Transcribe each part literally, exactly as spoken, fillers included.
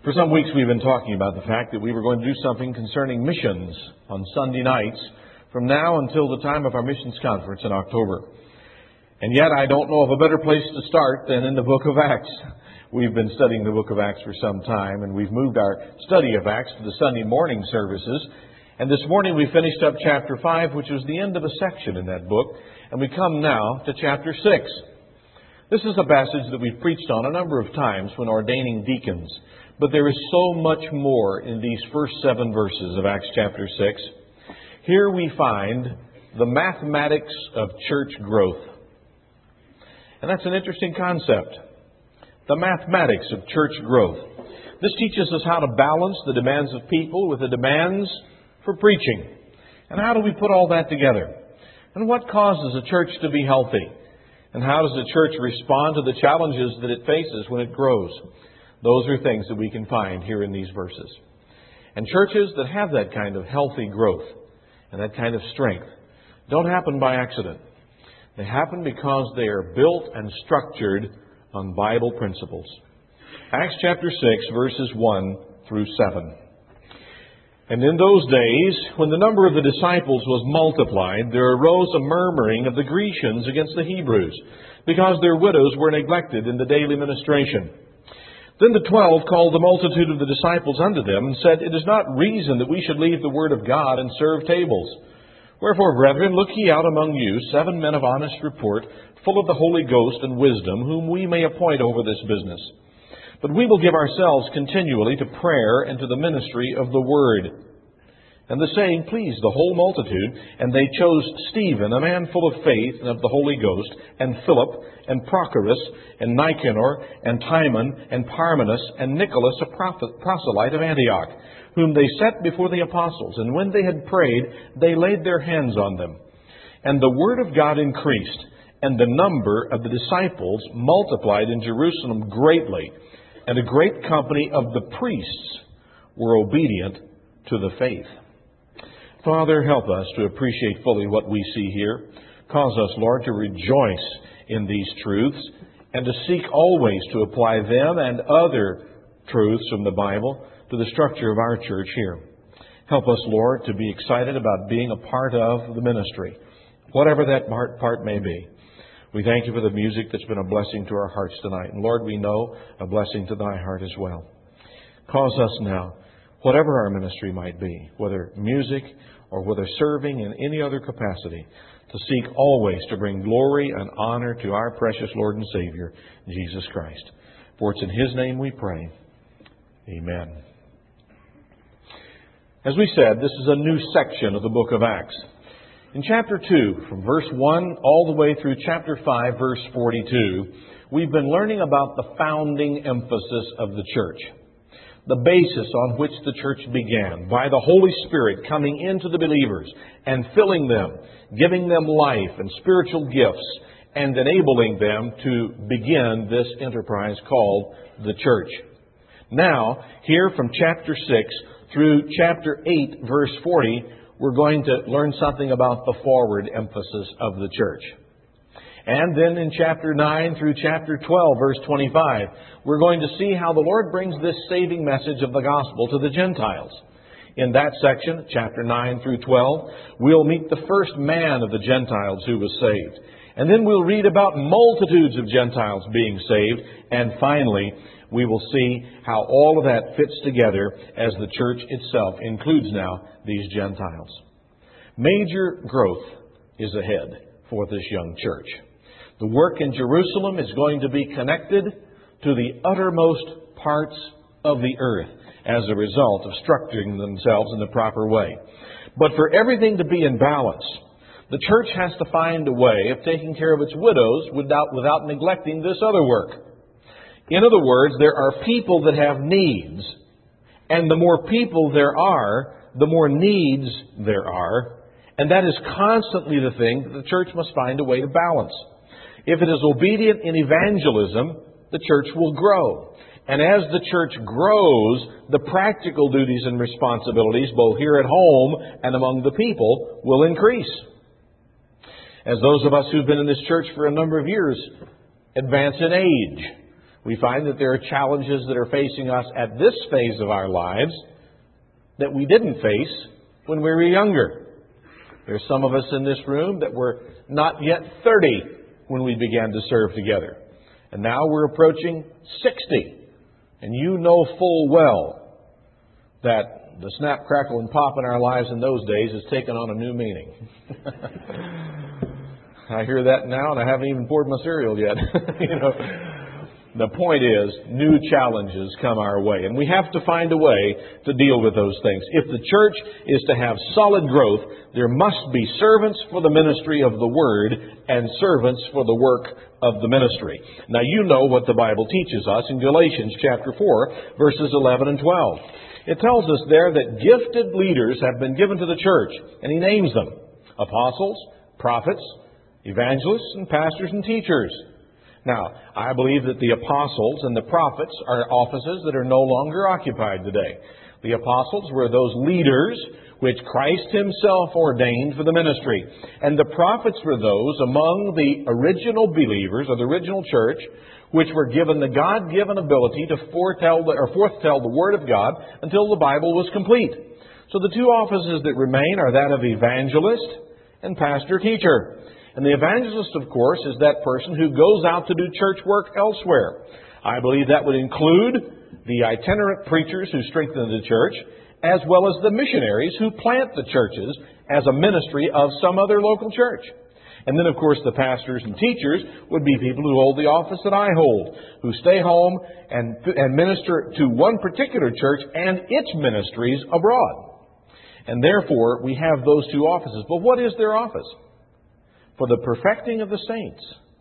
For some weeks we've been talking about the fact that we were going to do something concerning missions on Sunday nights from now until the time of our missions conference in October. And yet I don't know of a better place to start than in the book of Acts. We've been studying the book of Acts for some time, and we've moved our study of Acts to the Sunday morning services. And this morning we finished up chapter five, which was the end of a section in that book, and we come now to chapter six. This is a passage that we've preached on a number of times when ordaining deacons. But there is so much more in these first seven verses of Acts chapter six. Here we find the mathematics of church growth. And that's an interesting concept. The mathematics of church growth. This teaches us how to balance the demands of people with the demands for preaching. And how do we put all that together? And what causes a church to be healthy? And how does the church respond to the challenges that it faces when it grows? Those are things that we can find here in these verses. And churches that have that kind of healthy growth and that kind of strength don't happen by accident. They happen because they are built and structured on Bible principles. Acts chapter six, verses one through seven. And in those days, when the number of the disciples was multiplied, there arose a murmuring of the Grecians against the Hebrews, because their widows were neglected in the daily ministration. Then the twelve called the multitude of the disciples unto them, and said, It is not reason that we should leave the word of God and serve tables. Wherefore, brethren, look ye out among you seven men of honest report, full of the Holy Ghost and wisdom, whom we may appoint over this business. But we will give ourselves continually to prayer and to the ministry of the word. And the saying pleased the whole multitude, and they chose Stephen, a man full of faith and of the Holy Ghost, and Philip, and Prochorus, and Nicanor, and Timon, and Parmenas, and Nicholas, a proselyte of Antioch, whom they set before the apostles. And when they had prayed, they laid their hands on them. And the word of God increased, and the number of the disciples multiplied in Jerusalem greatly, and a great company of the priests were obedient to the faith. Father, help us to appreciate fully what we see here. Cause us, Lord, to rejoice in these truths and to seek always to apply them and other truths from the Bible to the structure of our church here. Help us, Lord, to be excited about being a part of the ministry, whatever that part, part may be. We thank you for the music that's been a blessing to our hearts tonight. And Lord, we know a blessing to thy heart as well. Cause us now, whatever our ministry might be, whether music or whether serving in any other capacity, to seek always to bring glory and honor to our precious Lord and Savior, Jesus Christ. For it's in His name we pray. Amen. As we said, this is a new section of the book of Acts. In chapter two, from verse one all the way through chapter five, verse forty-two, we've been learning about the founding emphasis of the church. The basis on which the church began, by the Holy Spirit coming into the believers and filling them, giving them life and spiritual gifts, and enabling them to begin this enterprise called the church. Now, here from chapter six through chapter eight, verse forty, we're going to learn something about the forward emphasis of the church. And then in chapter nine through chapter twelve, verse twenty-five, we're going to see how the Lord brings this saving message of the gospel to the Gentiles. In that section, chapter nine through twelve, we'll meet the first man of the Gentiles who was saved. And then we'll read about multitudes of Gentiles being saved. And finally, we will see how all of that fits together as the church itself includes now these Gentiles. Major growth is ahead for this young church. The work in Jerusalem is going to be connected to the uttermost parts of the earth as a result of structuring themselves in the proper way. But for everything to be in balance, the church has to find a way of taking care of its widows without, without neglecting this other work. In other words, there are people that have needs, and the more people there are, the more needs there are, and that is constantly the thing that the church must find a way to balance. If it is obedient in evangelism, the church will grow. And as the church grows, the practical duties and responsibilities, both here at home and among the people, will increase. As those of us who've been in this church for a number of years advance in age, We find that there are challenges that are facing us at this phase of our lives that we didn't face when we were younger. There's some of us in this room that were not yet thirty when we began to serve together. And now we're approaching sixty. And you know full well that the snap, crackle, and pop in our lives in those days has taken on a new meaning. I hear that now, and I haven't even poured my cereal yet. you know, the point is, new challenges come our way, and we have to find a way to deal with those things. If the church is to have solid growth, there must be servants for the ministry of the Word and servants for the work of the ministry. Now, you know what the Bible teaches us in Galatians chapter four, verses eleven and twelve. It tells us there that gifted leaders have been given to the church, and he names them: apostles, prophets, evangelists, and pastors and teachers. Now, I believe that the apostles and the prophets are offices that are no longer occupied today. The apostles were those leaders which Christ himself ordained for the ministry. And the prophets were those among the original believers of the original church which were given the God-given ability to foretell the, or foretell the Word of God until the Bible was complete. So the two offices that remain are that of evangelist and pastor-teacher. And the evangelist, of course, is that person who goes out to do church work elsewhere. I believe that would include the itinerant preachers who strengthen the church, as well as the missionaries who plant the churches as a ministry of some other local church. And then, of course, the pastors and teachers would be people who hold the office that I hold, who stay home and, and minister to one particular church and its ministries abroad. And therefore, we have those two offices. But what is their office? For the perfecting of the saints,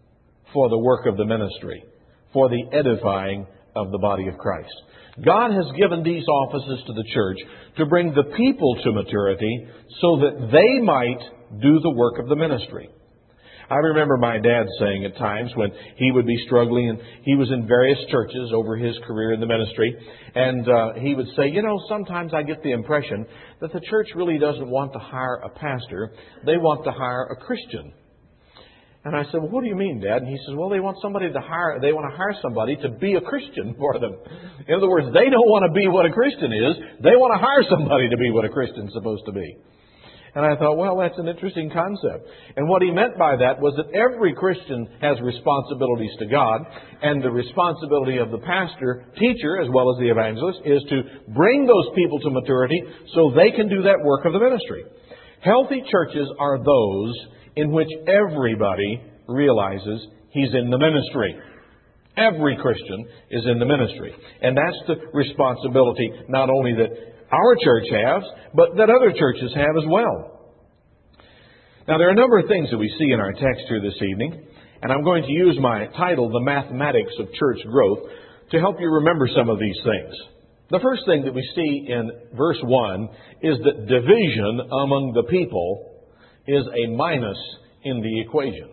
for the work of the ministry, for the edifying of the body of Christ. God has given these offices to the church to bring the people to maturity so that they might do the work of the ministry. I remember my dad saying at times when he would be struggling, and he was in various churches over his career in the ministry, and uh, he would say, you know, sometimes I get the impression that the church really doesn't want to hire a pastor, they want to hire a Christian. And I said, well, what do you mean, Dad? And he says, well, they want somebody to hire, they want to hire somebody to be a Christian for them. In other words, they don't want to be what a Christian is. They want to hire somebody to be what a Christian's supposed to be. And I thought, well, that's an interesting concept. And what he meant by that was that every Christian has responsibilities to God, and the responsibility of the pastor, teacher, as well as the evangelist, is to bring those people to maturity so they can do that work of the ministry. Healthy churches are those in which everybody realizes he's in the ministry. Every Christian is in the ministry. And that's the responsibility not only that our church has, but that other churches have as well. Now, there are a number of things that we see in our text here this evening, and I'm going to use my title, The Mathematics of Church Growth, to help you remember some of these things. The first thing that we see in verse one is that division among the people is a minus in the equation.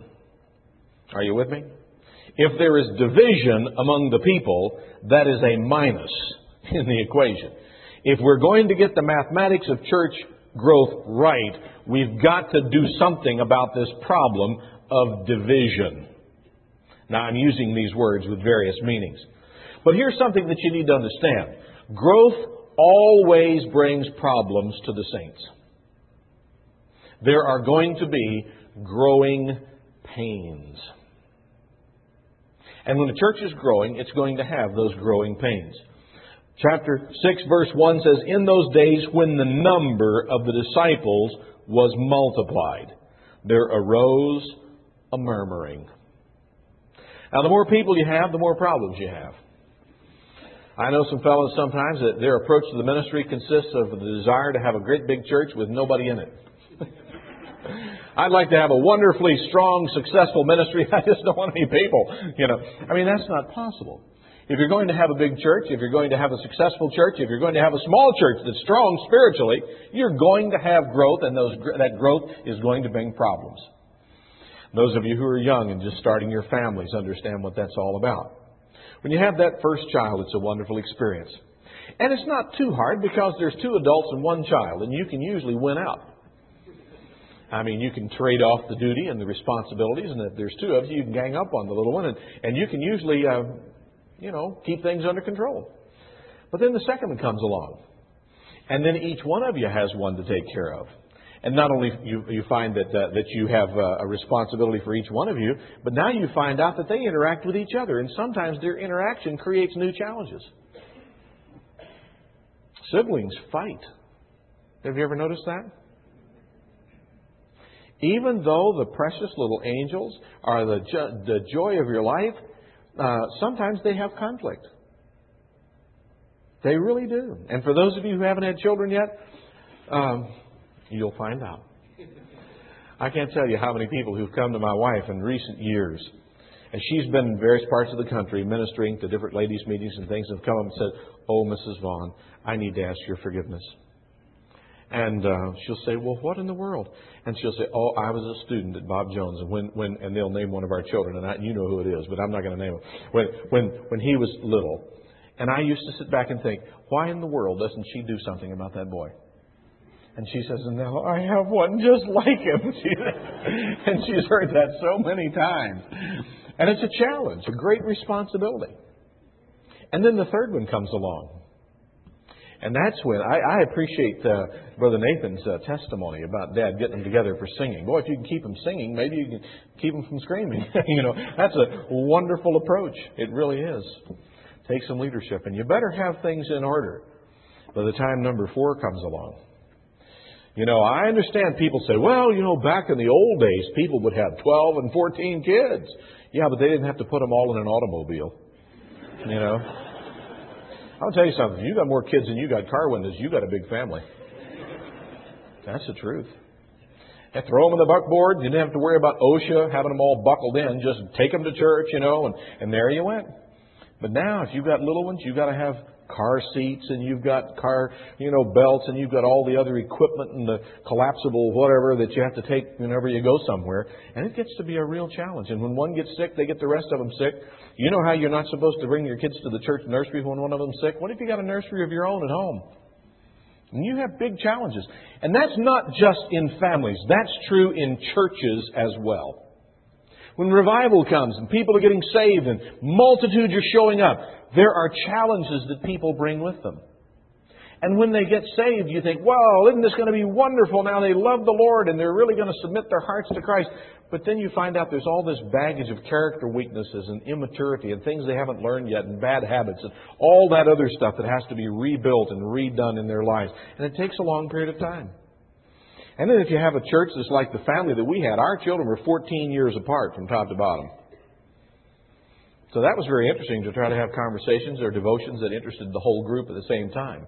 Are you with me? If there is division among the people, that is a minus in the equation. If we're going to get the mathematics of church growth right, we've got to do something about this problem of division. Now, I'm using these words with various meanings. But here's something that you need to understand. Growth always brings problems to the saints. There are going to be growing pains. And when the church is growing, it's going to have those growing pains. Chapter six, verse one says, in those days when the number of the disciples was multiplied, there arose a murmuring. Now, the more people you have, the more problems you have. I know some fellows sometimes that their approach to the ministry consists of the desire to have a great big church with nobody in it. I'd like to have a wonderfully strong, successful ministry. I just don't want any people, you know. I mean, that's not possible. If you're going to have a big church, if you're going to have a successful church, if you're going to have a small church that's strong spiritually, you're going to have growth, and those, that growth is going to bring problems. Those of you who are young and just starting your families understand what that's all about. When you have that first child, it's a wonderful experience. And it's not too hard because there's two adults and one child, and you can usually win out. I mean, you can trade off the duty and the responsibilities, and if there's two of you, you can gang up on the little one, and, and you can usually uh, you know, keep things under control. But then the second one comes along. And then each one of you has one to take care of. And not only you you find that uh, that you have uh, a responsibility for each one of you, but now you find out that they interact with each other. And sometimes their interaction creates new challenges. Siblings fight. Have you ever noticed that? Even though the precious little angels are the, jo- the joy of your life, uh, sometimes they have conflict. They really do. And for those of you who haven't had children yet, um, you'll find out. I can't tell you how many people who've come to my wife in recent years, and she's been in various parts of the country ministering to different ladies' meetings and things, have come up and said, "Oh, Missus Vaughn, I need to ask your forgiveness." And uh, she'll say, "Well, what in the world?" And she'll say, "Oh, I was a student at Bob Jones, and when, when and they'll name one of our children, and I, you know who it is, but I'm not going to name him. When when when he was little, and I used to sit back and think, why in the world doesn't she do something about that boy?" And she says, "And now I have one just like him." And she's heard that so many times. And it's a challenge, a great responsibility. And then the third one comes along. And that's when I, I appreciate uh, Brother Nathan's uh, testimony about Dad getting them together for singing. Boy, if you can keep them singing, maybe you can keep them from screaming. You know, that's a wonderful approach. It really is. Take some leadership, and you better have things in order by the time number four comes along. You know, I understand people say, "Well, you know, back in the old days, people would have twelve and fourteen kids." Yeah, but they didn't have to put them all in an automobile. You know. I'll tell you something. If you got more kids than you got car windows, you got a big family. That's the truth. And throw them in the buckboard. You didn't have to worry about OSHA having them all buckled in. Just take them to church, you know, and, and there you went. But now, if you've got little ones, you've got to have car seats, and you've got car, you know, belts, and you've got all the other equipment and the collapsible whatever that you have to take whenever you go somewhere. And it gets to be a real challenge. And when one gets sick, they get the rest of them sick. You know how you're not supposed to bring your kids to the church nursery when one of them's sick? What if you got a nursery of your own at home? And you have big challenges. And that's not just in families. That's true in churches as well. When revival comes and people are getting saved and multitudes are showing up, there are challenges that people bring with them. And when they get saved, you think, "Well, isn't this going to be wonderful? Now they love the Lord and they're really going to submit their hearts to Christ." But then you find out there's all this baggage of character weaknesses and immaturity and things they haven't learned yet and bad habits and all that other stuff that has to be rebuilt and redone in their lives. And it takes a long period of time. And then if you have a church that's like the family that we had, our children were fourteen years apart from top to bottom. So that was very interesting to try to have conversations or devotions that interested the whole group at the same time.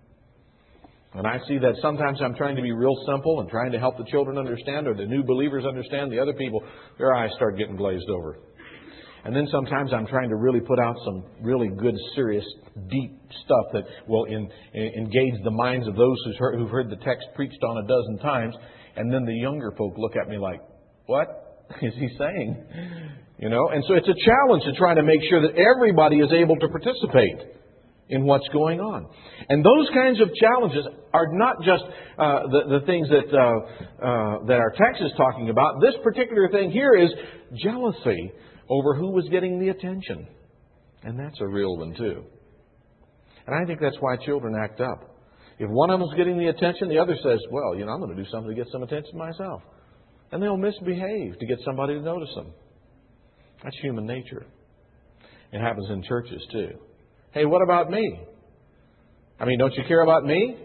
And I see that sometimes I'm trying to be real simple and trying to help the children understand or the new believers understand. The other people, their eyes start getting glazed over. And then sometimes I'm trying to really put out some really good, serious, deep stuff that will in, in, engage the minds of those who've heard, who've heard the text preached on a dozen times. And then the younger folk look at me like, "What is he saying?" You know, and so it's a challenge to try to make sure that everybody is able to participate in what's going on. And those kinds of challenges are not just uh, the, the things that uh, uh, that our text is talking about. This particular thing here is jealousy over who was getting the attention. And that's a real one too. And I think that's why children act up. If one of them's getting the attention, the other says, "Well, you know, I'm going to do something to get some attention myself." And they'll misbehave to get somebody to notice them. That's human nature. It happens in churches too. "Hey, what about me? I mean, don't you care about me?"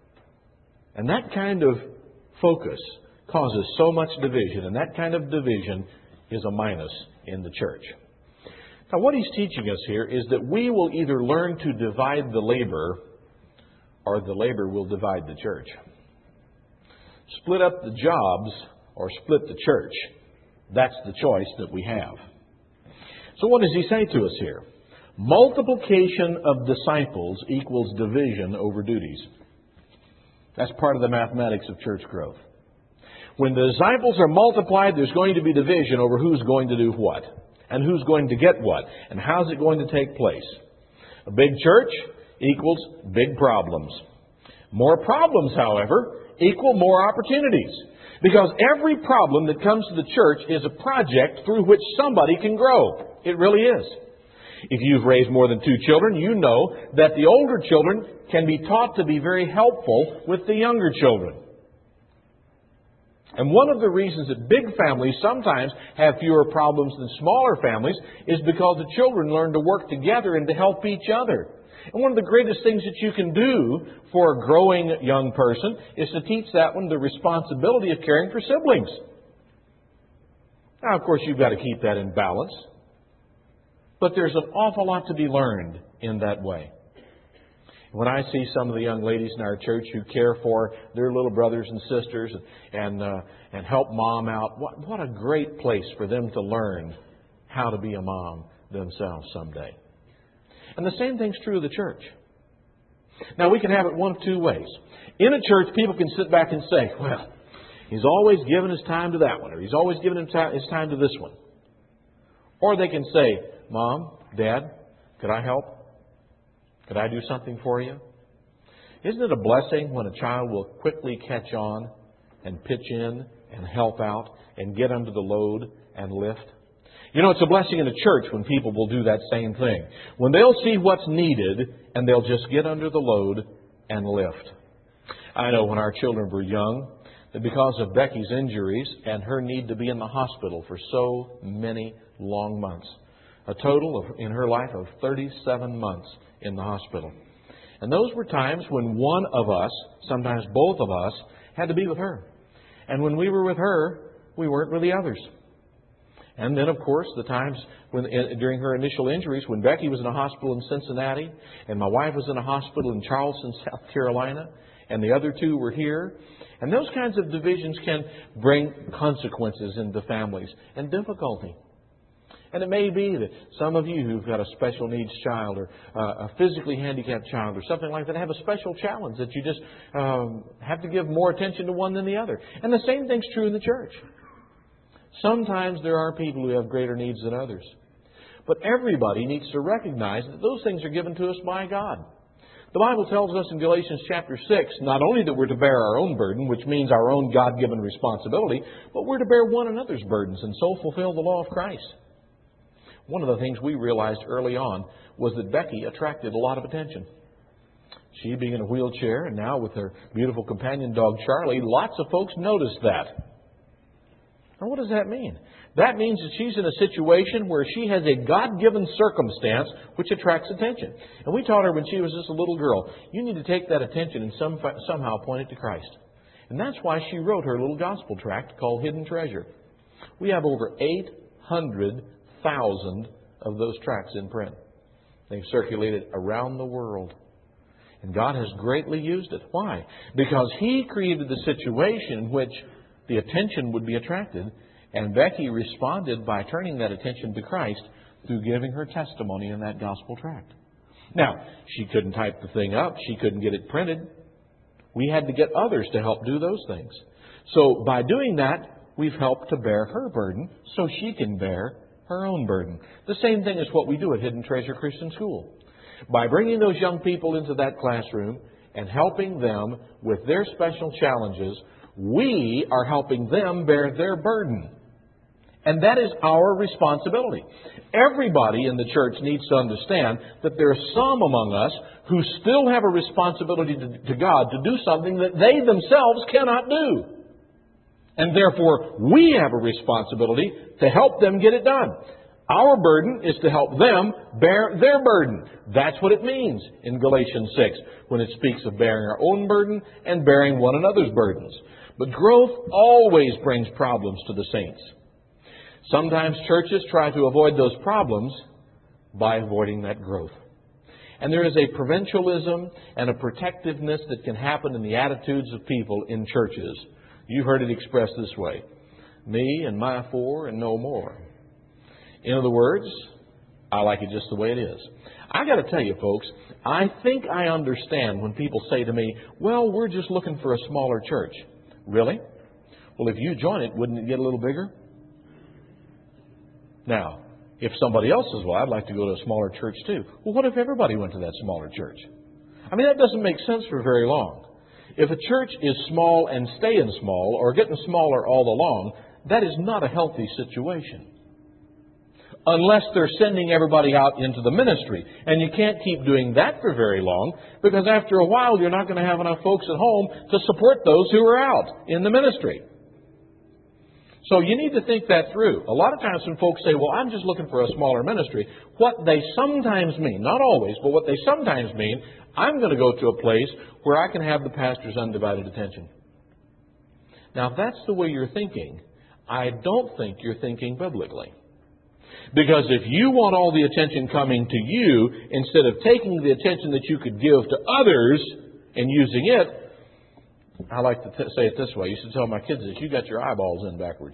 And that kind of focus causes so much division, and that kind of division is a minus in the church. Now, what he's teaching us here is that we will either learn to divide the labor or the labor will divide the church. Split up the jobs or split the church. That's the choice that we have. So what does he say to us here? Multiplication of disciples equals division over duties. That's part of the mathematics of church growth. When the disciples are multiplied, there's going to be division over who's going to do what, and who's going to get what, and how's it going to take place. A big church equals big problems. More problems, however, equal more opportunities. Because every problem that comes to the church is a project through which somebody can grow. It really is. If you've raised more than two children, you know that the older children can be taught to be very helpful with the younger children. And one of the reasons that big families sometimes have fewer problems than smaller families is because the children learn to work together and to help each other. And one of the greatest things that you can do for a growing young person is to teach that one the responsibility of caring for siblings. Now, of course, you've got to keep that in balance. But there's an awful lot to be learned in that way. When I see some of the young ladies in our church who care for their little brothers and sisters and and, uh, and help mom out, what, what a great place for them to learn how to be a mom themselves someday. And the same thing's true of the church. Now, we can have it one of two ways. In a church, people can sit back and say, well, he's always given his time to that one, or he's always given his time to this one. Or they can say, Mom, Dad, could I help? Could I do something for you? Isn't it a blessing when a child will quickly catch on and pitch in and help out and get under the load and lift? You know, it's a blessing in a church when people will do that same thing. When they'll see what's needed and they'll just get under the load and lift. I know when our children were young that because of Becky's injuries and her need to be in the hospital for so many long months, a total of, in her life of thirty-seven months in the hospital. And those were times when one of us, sometimes both of us, had to be with her. And when we were with her, we weren't with the others. And then, of course, the times when during her initial injuries, when Becky was in a hospital in Cincinnati, and my wife was in a hospital in Charleston, South Carolina, and the other two were here. And those kinds of divisions can bring consequences into families and difficulty. And it may be that some of you who've got a special needs child or uh, a physically handicapped child or something like that have a special challenge that you just um, have to give more attention to one than the other. And the same thing's true in the church. Sometimes there are people who have greater needs than others. But everybody needs to recognize that those things are given to us by God. The Bible tells us in Galatians chapter six, not only that we're to bear our own burden, which means our own God-given responsibility, but we're to bear one another's burdens and so fulfill the law of Christ. One of the things we realized early on was that Becky attracted a lot of attention. She being in a wheelchair and now with her beautiful companion dog Charlie, lots of folks noticed that. Now, what does that mean? That means that she's in a situation where she has a God-given circumstance which attracts attention. And we taught her when she was just a little girl, you need to take that attention and some, somehow point it to Christ. And that's why she wrote her little gospel tract called Hidden Treasure. We have over eight hundred thousand of those tracts in print. They've circulated around the world. And God has greatly used it. Why? Because He created the situation in which the attention would be attracted, and Becky responded by turning that attention to Christ through giving her testimony in that gospel tract. Now, she couldn't type the thing up. She couldn't get it printed. We had to get others to help do those things. So by doing that, we've helped to bear her burden so she can bear her own burden. The same thing is what we do at Hidden Treasure Christian School. By bringing those young people into that classroom and helping them with their special challenges, we are helping them bear their burden. And that is our responsibility. Everybody in the church needs to understand that there are some among us who still have a responsibility to, to God to do something that they themselves cannot do. And therefore, we have a responsibility to help them get it done. Our burden is to help them bear their burden. That's what it means in Galatians six when it speaks of bearing our own burden and bearing one another's burdens. But growth always brings problems to the saints. Sometimes churches try to avoid those problems by avoiding that growth. And there is a provincialism and a protectiveness that can happen in the attitudes of people in churches. You've heard it expressed this way: me and my four and no more. In other words, I like it just the way it is. I got to tell you, folks, I think I understand when people say to me, well, we're just looking for a smaller church. Really? Well, if you join it, wouldn't it get a little bigger? Now, if somebody else says, well, I'd like to go to a smaller church too. Well, what if everybody went to that smaller church? I mean, that doesn't make sense for very long. If a church is small and staying small or getting smaller all along, that is not a healthy situation. unless they're sending everybody out into the ministry. And you can't keep doing that for very long, because after a while you're not going to have enough folks at home to support those who are out in the ministry. So you need to think that through. A lot of times when folks say, well, I'm just looking for a smaller ministry, what they sometimes mean, not always, but what they sometimes mean, I'm going to go to a place where I can have the pastor's undivided attention. Now, if that's the way you're thinking, I don't think you're thinking biblically. Because if you want all the attention coming to you, instead of taking the attention that you could give to others and using it, I like to t- say it this way. I used to tell my kids this: you got your eyeballs in backwards.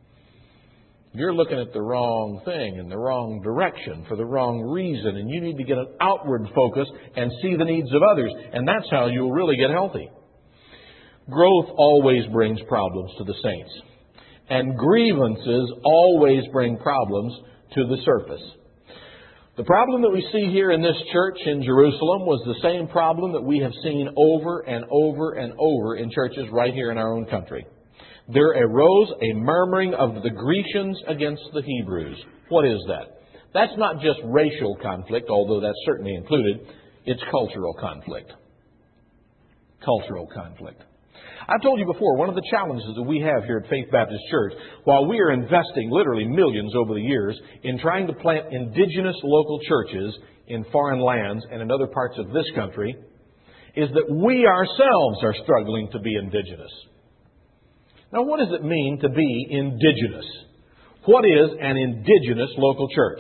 You're looking at the wrong thing in the wrong direction for the wrong reason, and you need to get an outward focus and see the needs of others, and that's how you'll really get healthy. Growth always brings problems to the saints, and grievances always bring problems to the surface. The problem that we see here in this church in Jerusalem was the same problem that we have seen over and over and over in churches right here in our own country. There arose a murmuring of the Grecians against the Hebrews. What is that? That's not just racial conflict, although that's certainly included. It's cultural conflict. Cultural conflict. I've told you before, one of the challenges that we have here at Faith Baptist Church, while we are investing literally millions over the years in trying to plant indigenous local churches in foreign lands and in other parts of this country, is that we ourselves are struggling to be indigenous. Now, what does it mean to be indigenous? What is an indigenous local church?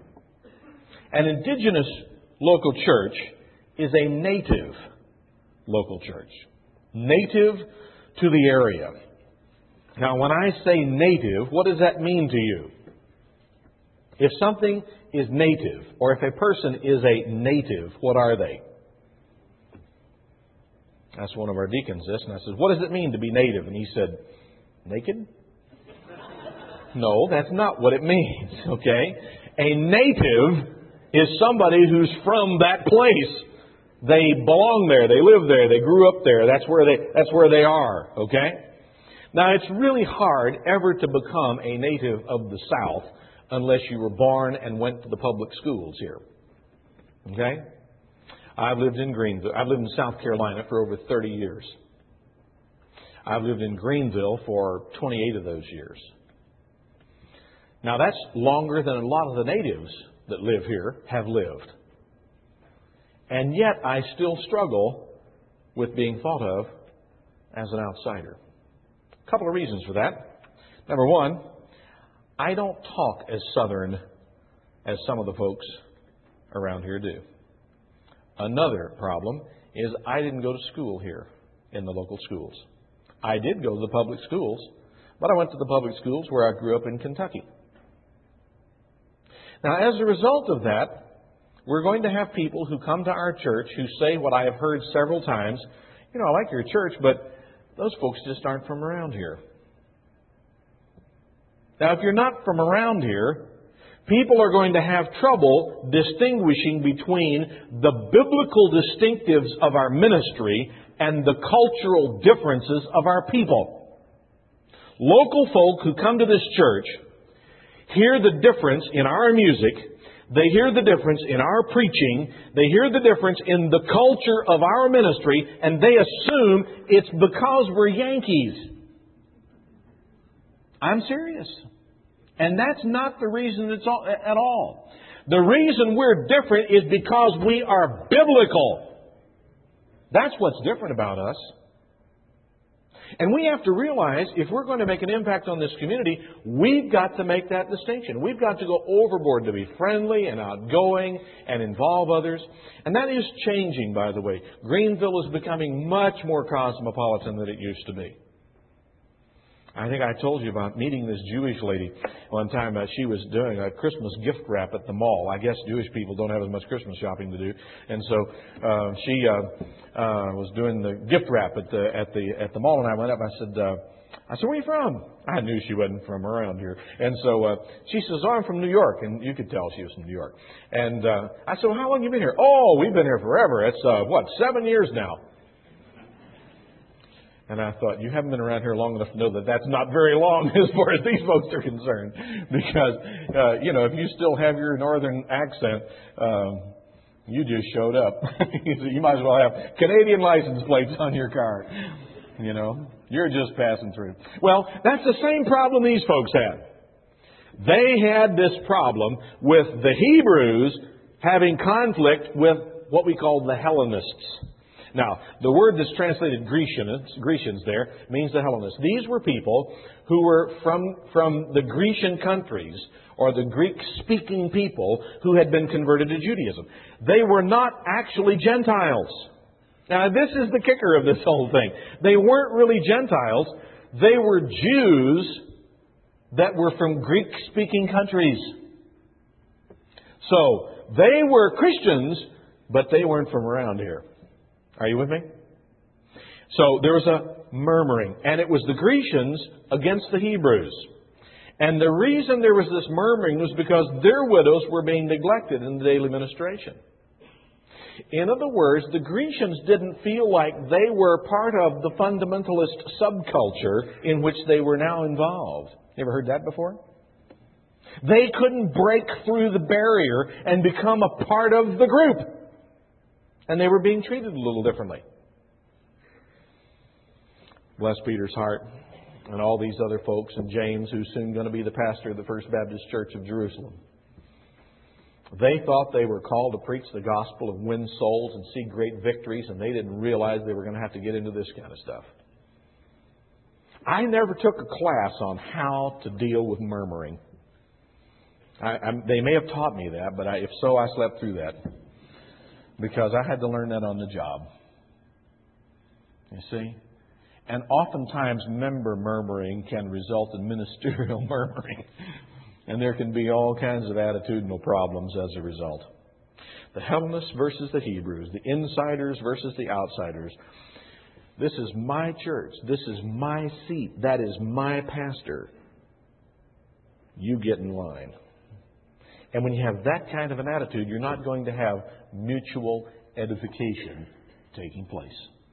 An indigenous local church is a native local church. Native to the area. Now, when I say native, what does that mean to you? If something is native, or if a person is a native, what are they? Asked one of our deacons this, and I said, what does it mean to be native? And he said, naked? No, that's not what it means, okay? A native is somebody who's from that place. They belong there. They live there. They grew up there. That's where they, that's where they are. Okay? Now, it's really hard ever to become a native of the South unless you were born and went to the public schools here. Okay? I've lived in Greenville. I've lived in South Carolina for over thirty years. I've lived in Greenville for twenty-eight of those years. Now, that's longer than a lot of the natives that live here have lived. And yet, I still struggle with being thought of as an outsider. A couple of reasons for that. Number one, I don't talk as Southern as some of the folks around here do. Another problem is I didn't go to school here in the local schools. I did go to the public schools, but I went to the public schools where I grew up in Kentucky. Now, as a result of that, we're going to have people who come to our church who say what I have heard several times, you know, I like your church, but those folks just aren't from around here. Now, if you're not from around here, people are going to have trouble distinguishing between the biblical distinctives of our ministry and the cultural differences of our people. Local folk who come to this church hear the difference in our music. They hear the difference in our preaching. They hear the difference in the culture of our ministry, and they assume it's because we're Yankees. I'm serious. And that's not the reason it's all, at all. The reason we're different is because we are biblical. That's what's different about us. And we have to realize, if we're going to make an impact on this community, we've got to make that distinction. We've got to go overboard to be friendly and outgoing and involve others. And that is changing, by the way. Greenville is becoming much more cosmopolitan than it used to be. I think I told you about meeting this Jewish lady one time. Uh, she was doing a Christmas gift wrap at the mall. I guess Jewish people don't have as much Christmas shopping to do, and so uh, she uh, uh, was doing the gift wrap at the at the at the mall. And I went up. I said, uh, "I said, where are you from?" I knew she wasn't from around here, and so uh, she says, "Oh, I'm from New York," and you could tell she was from New York. And uh, I said, well, "How long have you been here?" "Oh, we've been here forever. It's uh, what seven years now." And I thought, you haven't been around here long enough to know that that's not very long as far as these folks are concerned. Because, uh, you know, if you still have your northern accent, um, you just showed up. You might as well have Canadian license plates on your car. You know, you're just passing through. Well, that's the same problem these folks had. They had this problem with the Hebrews having conflict with what we call the Hellenists. Now, the word that's translated Grecians, Grecians there means the Hellenists. These were people who were from, from the Grecian countries, or the Greek-speaking people who had been converted to Judaism. They were not actually Gentiles. Now, this is the kicker of this whole thing. They weren't really Gentiles. They were Jews that were from Greek-speaking countries. So, they were Christians, but they weren't from around here. Are you with me? So, there was a murmuring, and it was the Grecians against the Hebrews. And the reason there was this murmuring was because their widows were being neglected in the daily ministration. In other words, the Grecians didn't feel like they were part of the fundamentalist subculture in which they were now involved. You ever heard that before? They couldn't break through the barrier and become a part of the group. And they were being treated a little differently. Bless Peter's heart and all these other folks, and James, who's soon going to be the pastor of the First Baptist Church of Jerusalem. They thought they were called to preach the gospel and win souls and see great victories, and they didn't realize they were going to have to get into this kind of stuff. I never took a class on how to deal with murmuring. I, I, they may have taught me that, but I, if so, I slept through that. Because I had to learn that on the job. You see? And oftentimes member murmuring can result in ministerial murmuring. And there can be all kinds of attitudinal problems as a result. The Hellenists versus the Hebrews. The insiders versus the outsiders. This is my church. This is my seat. That is my pastor. You get in line. And when you have that kind of an attitude, you're not going to have mutual edification taking place.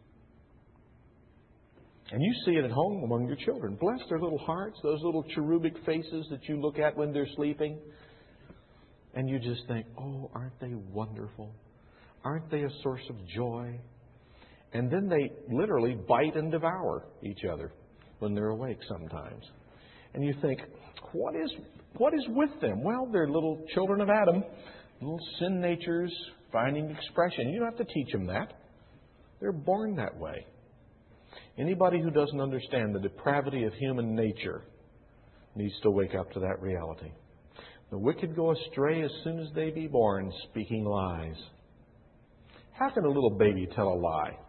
And you see it at home among your children. Bless their little hearts, those little cherubic faces that you look at when they're sleeping. And you just think, oh, aren't they wonderful? Aren't they a source of joy? And then they literally bite and devour each other when they're awake sometimes. And you think, what is what is with them? Well, they're little children of Adam, little sin natures finding expression. You don't have to teach them that. They're born that way. Anybody who doesn't understand the depravity of human nature needs to wake up to that reality. The wicked go astray as soon as they be born, speaking lies. How can a little baby tell a lie?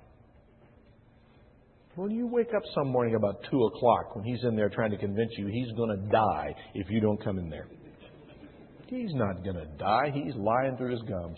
Well, you wake up some morning about two o'clock when he's in there trying to convince you he's going to die if you don't come in there. He's not going to die. He's lying through his gums.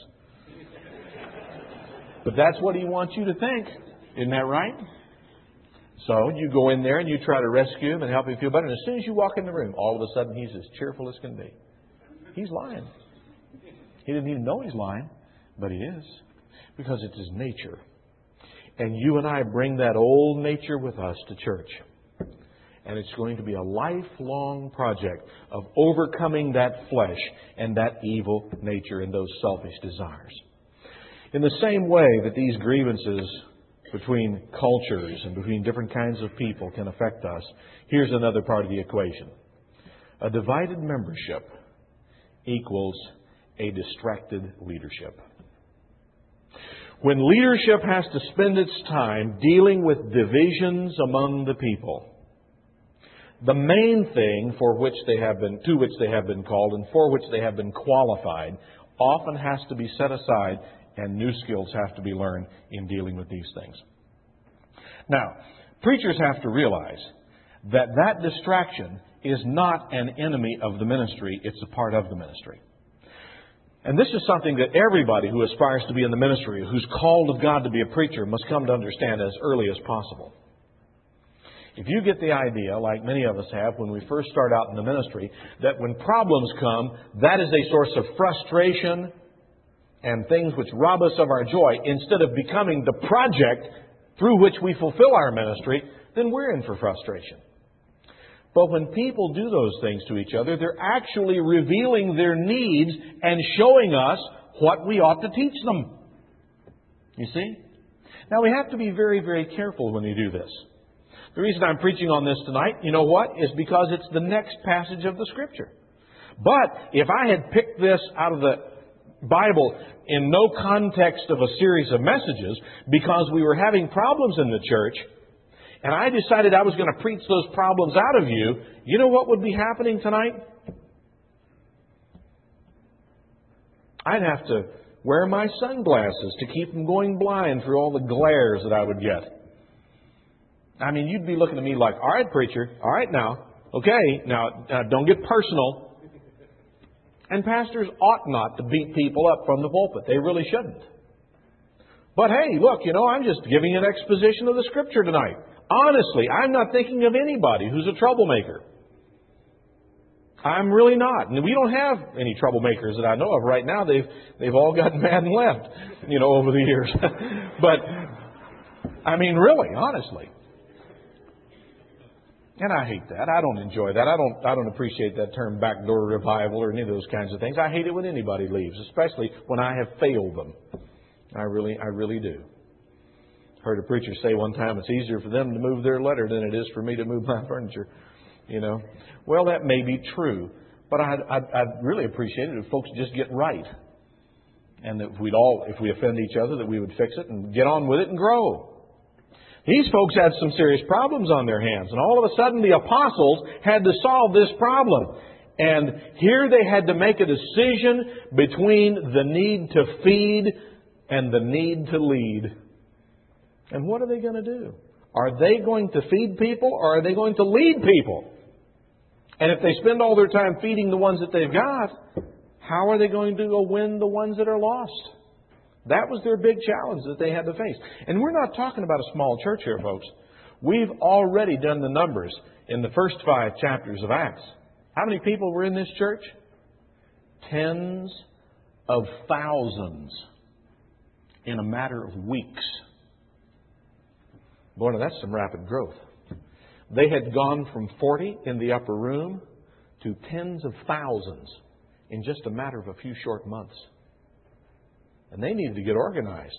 But that's what he wants you to think. Isn't that right? So you go in there and you try to rescue him and help him feel better. And as soon as you walk in the room, all of a sudden he's as cheerful as can be. He's lying. He didn't even know he's lying, but he is. Because it's his nature. And you and I bring that old nature with us to church. And it's going to be a lifelong project of overcoming that flesh and that evil nature and those selfish desires. In the same way that these grievances between cultures and between different kinds of people can affect us, here's another part of the equation. A divided membership equals a distracted leadership. When leadership has to spend its time dealing with divisions among the people, the main thing for which they have been, to which they have been called and for which they have been qualified often has to be set aside, and new skills have to be learned in dealing with these things. Now, preachers have to realize that that distraction is not an enemy of the ministry, it's a part of the ministry. And this is something that everybody who aspires to be in the ministry, who's called of God to be a preacher, must come to understand as early as possible. If you get the idea, like many of us have when we first start out in the ministry, that when problems come, that is a source of frustration and things which rob us of our joy, instead of becoming the project through which we fulfill our ministry, then we're in for frustration. But when people do those things to each other, they're actually revealing their needs and showing us what we ought to teach them. You see? Now, we have to be very, very careful when we do this. The reason I'm preaching on this tonight, you know what, is because it's the next passage of the Scripture. But if I had picked this out of the Bible in no context of a series of messages, because we were having problems in the church, and I decided I was going to preach those problems out of you, you know what would be happening tonight? I'd have to wear my sunglasses to keep from going blind through all the glares that I would get. I mean, you'd be looking at me like, all right, preacher, all right now, okay, now uh, don't get personal. And pastors ought not to beat people up from the pulpit. They really shouldn't. But hey, look, you know, I'm just giving an exposition of the Scripture tonight. Honestly, I'm not thinking of anybody who's a troublemaker. I'm really not. And we don't have any troublemakers that I know of right now. They've they've all gotten mad and left, you know, over the years. But, I mean, really, honestly. And I hate that. I don't enjoy that. I don't I don't appreciate that term backdoor revival or any of those kinds of things. I hate it when anybody leaves, especially when I have failed them. I really, I really do. Heard a preacher say one time it's easier for them to move their letter than it is for me to move my furniture. You know, well, that may be true, but I'd, I'd, I'd really appreciate it if folks just get right, and that if we'd all, if we offend each other, that we would fix it and get on with it and grow. These folks had some serious problems on their hands, and all of a sudden the apostles had to solve this problem. And here they had to make a decision between the need to feed and the need to lead. And what are they going to do? Are they going to feed people or are they going to lead people? And if they spend all their time feeding the ones that they've got, how are they going to go win the ones that are lost? That was their big challenge that they had to face. And we're not talking about a small church here, folks. We've already done the numbers in the first five chapters of Acts. How many people were in this church? Tens of thousands in a matter of weeks. Boy, now that's some rapid growth. They had gone from forty in the upper room to tens of thousands in just a matter of a few short months. And they needed to get organized.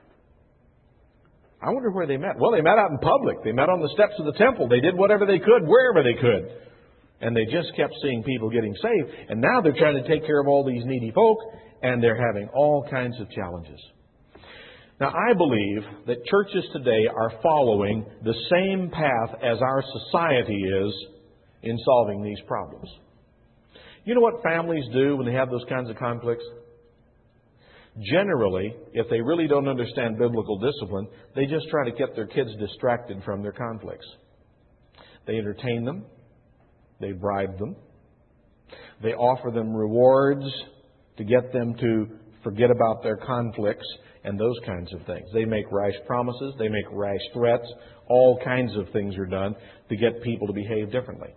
I wonder where they met. Well, they met out in public. They met on the steps of the temple. They did whatever they could, wherever they could. And they just kept seeing people getting saved. And now they're trying to take care of all these needy folk, and they're having all kinds of challenges. Now, I believe that churches today are following the same path as our society is in solving these problems. You know what families do when they have those kinds of conflicts? Generally, if they really don't understand biblical discipline, they just try to get their kids distracted from their conflicts. They entertain them. They bribe them. They offer them rewards to get them to forget about their conflicts and those kinds of things. They make rash promises. They make rash threats. All kinds of things are done to get people to behave differently.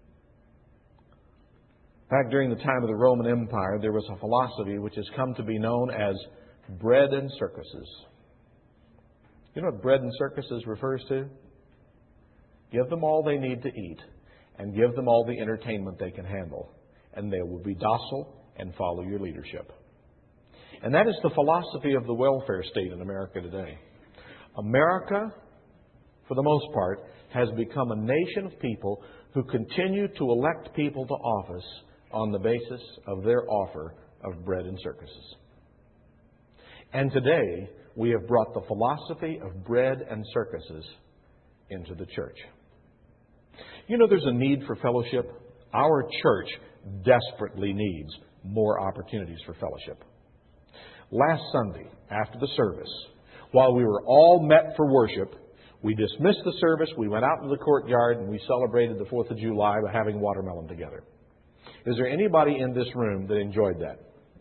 In fact, during the time of the Roman Empire, there was a philosophy which has come to be known as bread and circuses. You know what bread and circuses refers to? Give them all they need to eat and give them all the entertainment they can handle, and they will be docile and follow your leadership. And that is the philosophy of the welfare state in America today. America, for the most part, has become a nation of people who continue to elect people to office on the basis of their offer of bread and circuses. And today, we have brought the philosophy of bread and circuses into the church. You know, there's a need for fellowship. Our church desperately needs more opportunities for fellowship. Last Sunday, after the service, while we were all met for worship, we dismissed the service, we went out into the courtyard, and we celebrated the fourth of July by having watermelon together. Is there anybody in this room that enjoyed that?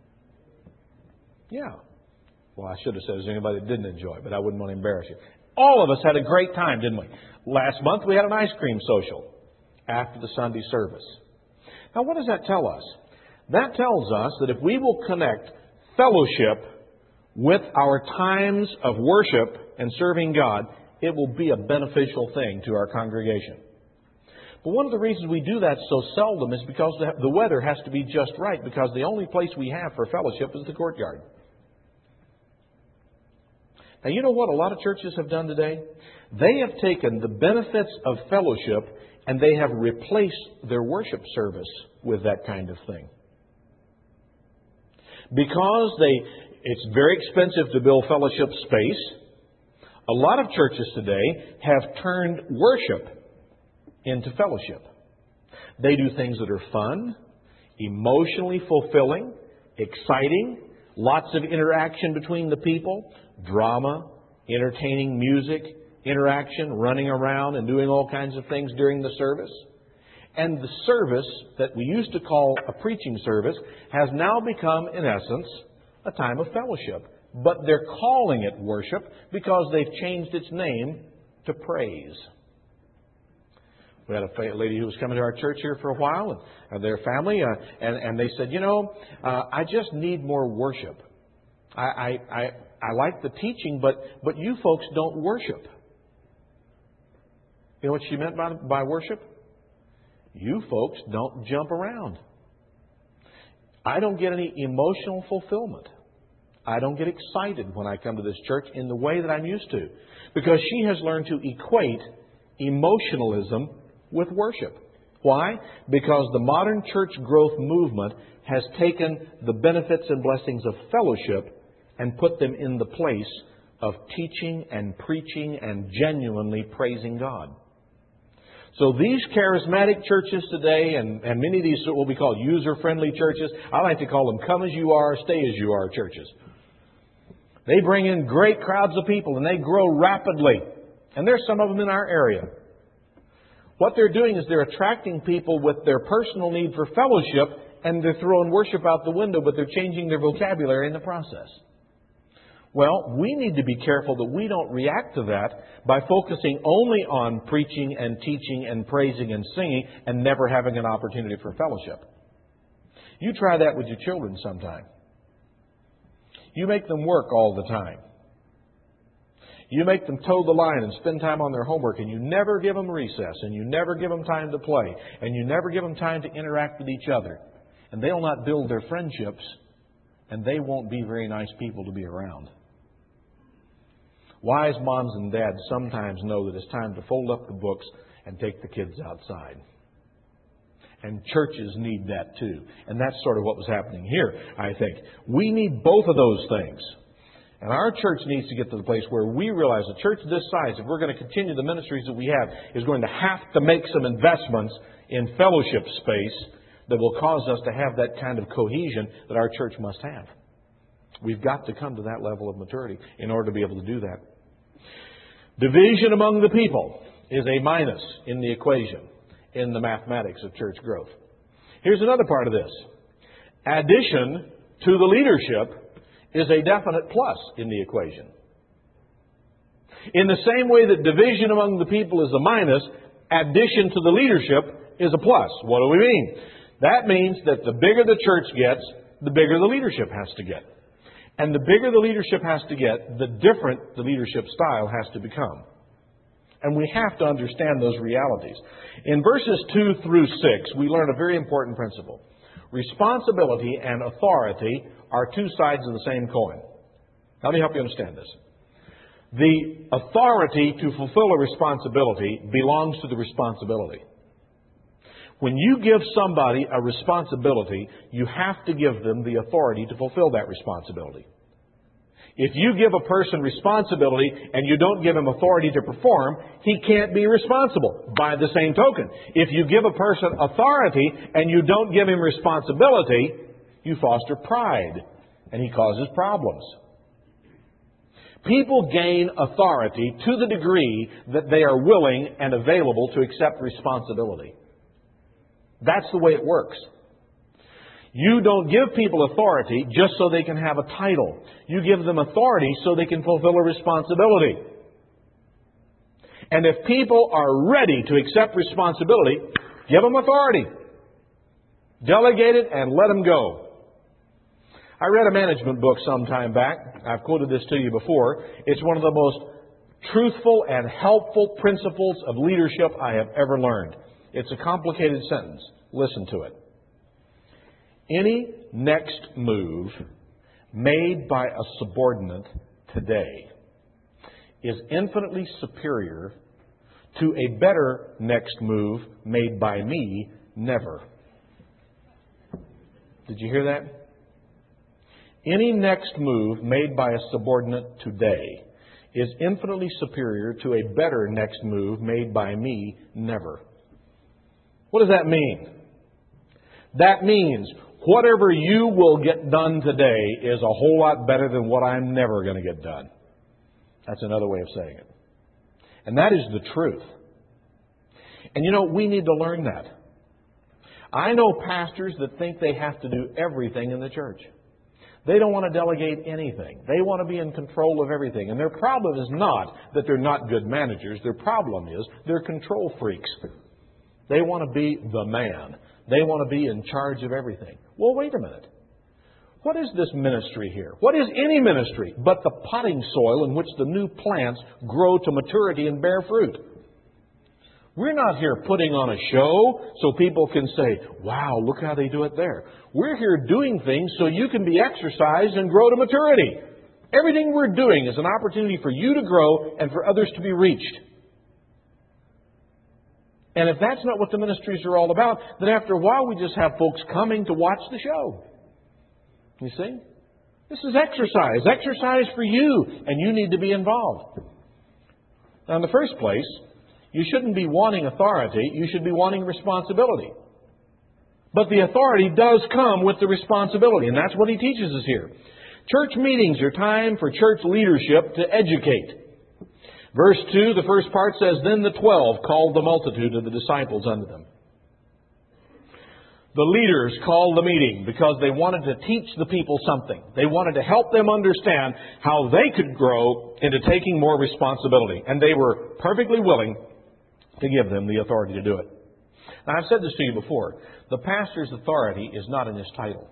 Yeah. Well, I should have said, is there anybody that didn't enjoy it, but I wouldn't want to embarrass you. All of us had a great time, didn't we? Last month, we had an ice cream social after the Sunday service. Now, what does that tell us? That tells us that if we will connect fellowship with our times of worship and serving God, it will be a beneficial thing to our congregation. But one of the reasons we do that so seldom is because the weather has to be just right, because the only place we have for fellowship is the courtyard. Now, you know what a lot of churches have done today? They have taken the benefits of fellowship and they have replaced their worship service with that kind of thing. Because they, it's very expensive to build fellowship space, a lot of churches today have turned worship into fellowship. They do things that are fun, emotionally fulfilling, exciting, lots of interaction between the people, drama, entertaining music, interaction, running around and doing all kinds of things during the service. And the service that we used to call a preaching service has now become, in essence, a time of fellowship. But they're calling it worship because they've changed its name to praise. We had a lady who was coming to our church here for a while, and their family, uh, and, and they said, you know, uh, I just need more worship. I, I, I, I like the teaching, but, but you folks don't worship. You know what she meant by, by worship? You folks don't jump around. I don't get any emotional fulfillment. I don't get excited when I come to this church in the way that I'm used to. Because she has learned to equate emotionalism with worship. Why? Because the modern church growth movement has taken the benefits and blessings of fellowship and put them in the place of teaching and preaching and genuinely praising God. So these charismatic churches today, and, and many of these what will be called user-friendly churches, I like to call them come as you are, stay as you are churches. They bring in great crowds of people and they grow rapidly. And there's some of them in our area. What they're doing is they're attracting people with their personal need for fellowship, and they're throwing worship out the window, but they're changing their vocabulary in the process. Well, we need to be careful that we don't react to that by focusing only on preaching and teaching and praising and singing and never having an opportunity for fellowship. You try that with your children sometime. You make them work all the time. You make them toe the line and spend time on their homework, and you never give them recess, and you never give them time to play, and you never give them time to interact with each other. And they'll not build their friendships, and they won't be very nice people to be around. Wise moms and dads sometimes know that it's time to fold up the books and take the kids outside. And churches need that too. And that's sort of what was happening here, I think. We need both of those things. And our church needs to get to the place where we realize a church this size, if we're going to continue the ministries that we have, is going to have to make some investments in fellowship space that will cause us to have that kind of cohesion that our church must have. We've got to come to that level of maturity in order to be able to do that. Division among the people is a minus in the equation in the mathematics of church growth. Here's another part of this. Addition to the leadership is a definite plus in the equation. In the same way that division among the people is a minus, addition to the leadership is a plus. What do we mean? That means that the bigger the church gets, the bigger the leadership has to get. And the bigger the leadership has to get, the different the leadership style has to become. And we have to understand those realities. In verses two through six, we learn a very important principle. Responsibility and authority are two sides of the same coin. Let me help you understand this. The authority to fulfill a responsibility belongs to the responsibility. When you give somebody a responsibility, you have to give them the authority to fulfill that responsibility. If you give a person responsibility and you don't give him authority to perform, he can't be responsible. By the same token, if you give a person authority and you don't give him responsibility, you foster pride, and he causes problems. People gain authority to the degree that they are willing and available to accept responsibility. That's the way it works. You don't give people authority just so they can have a title. You give them authority so they can fulfill a responsibility. And if people are ready to accept responsibility, give them authority. Delegate it and let them go. I read a management book some time back. I've quoted this to you before. It's one of the most truthful and helpful principles of leadership I have ever learned. It's a complicated sentence. Listen to it. Any next move made by a subordinate today is infinitely superior to a better next move made by me never. Did you hear that? Any next move made by a subordinate today is infinitely superior to a better next move made by me never. What does that mean? That means whatever you will get done today is a whole lot better than what I'm never going to get done. That's another way of saying it. And that is the truth. And you know, we need to learn that. I know pastors that think they have to do everything in the church. They don't want to delegate anything. They want to be in control of everything. And their problem is not that they're not good managers. Their problem is they're control freaks. They want to be the man. They want to be in charge of everything. Well, wait a minute. What is this ministry here? What is any ministry but the potting soil in which the new plants grow to maturity and bear fruit? We're not here putting on a show so people can say, wow, look how they do it there. We're here doing things so you can be exercised and grow to maturity. Everything we're doing is an opportunity for you to grow and for others to be reached. And if that's not what the ministries are all about, then after a while we just have folks coming to watch the show. You see? This is exercise. Exercise for you. And you need to be involved. Now, in the first place, you shouldn't be wanting authority. You should be wanting responsibility. But the authority does come with the responsibility. And that's what he teaches us here. Church meetings are time for church leadership to educate. Verse two, the first part says, Then the twelve called the multitude of the disciples unto them. The leaders called the meeting because they wanted to teach the people something. They wanted to help them understand how they could grow into taking more responsibility. And they were perfectly willing to give them the authority to do it. Now, I've said this to you before. The pastor's authority is not in his title.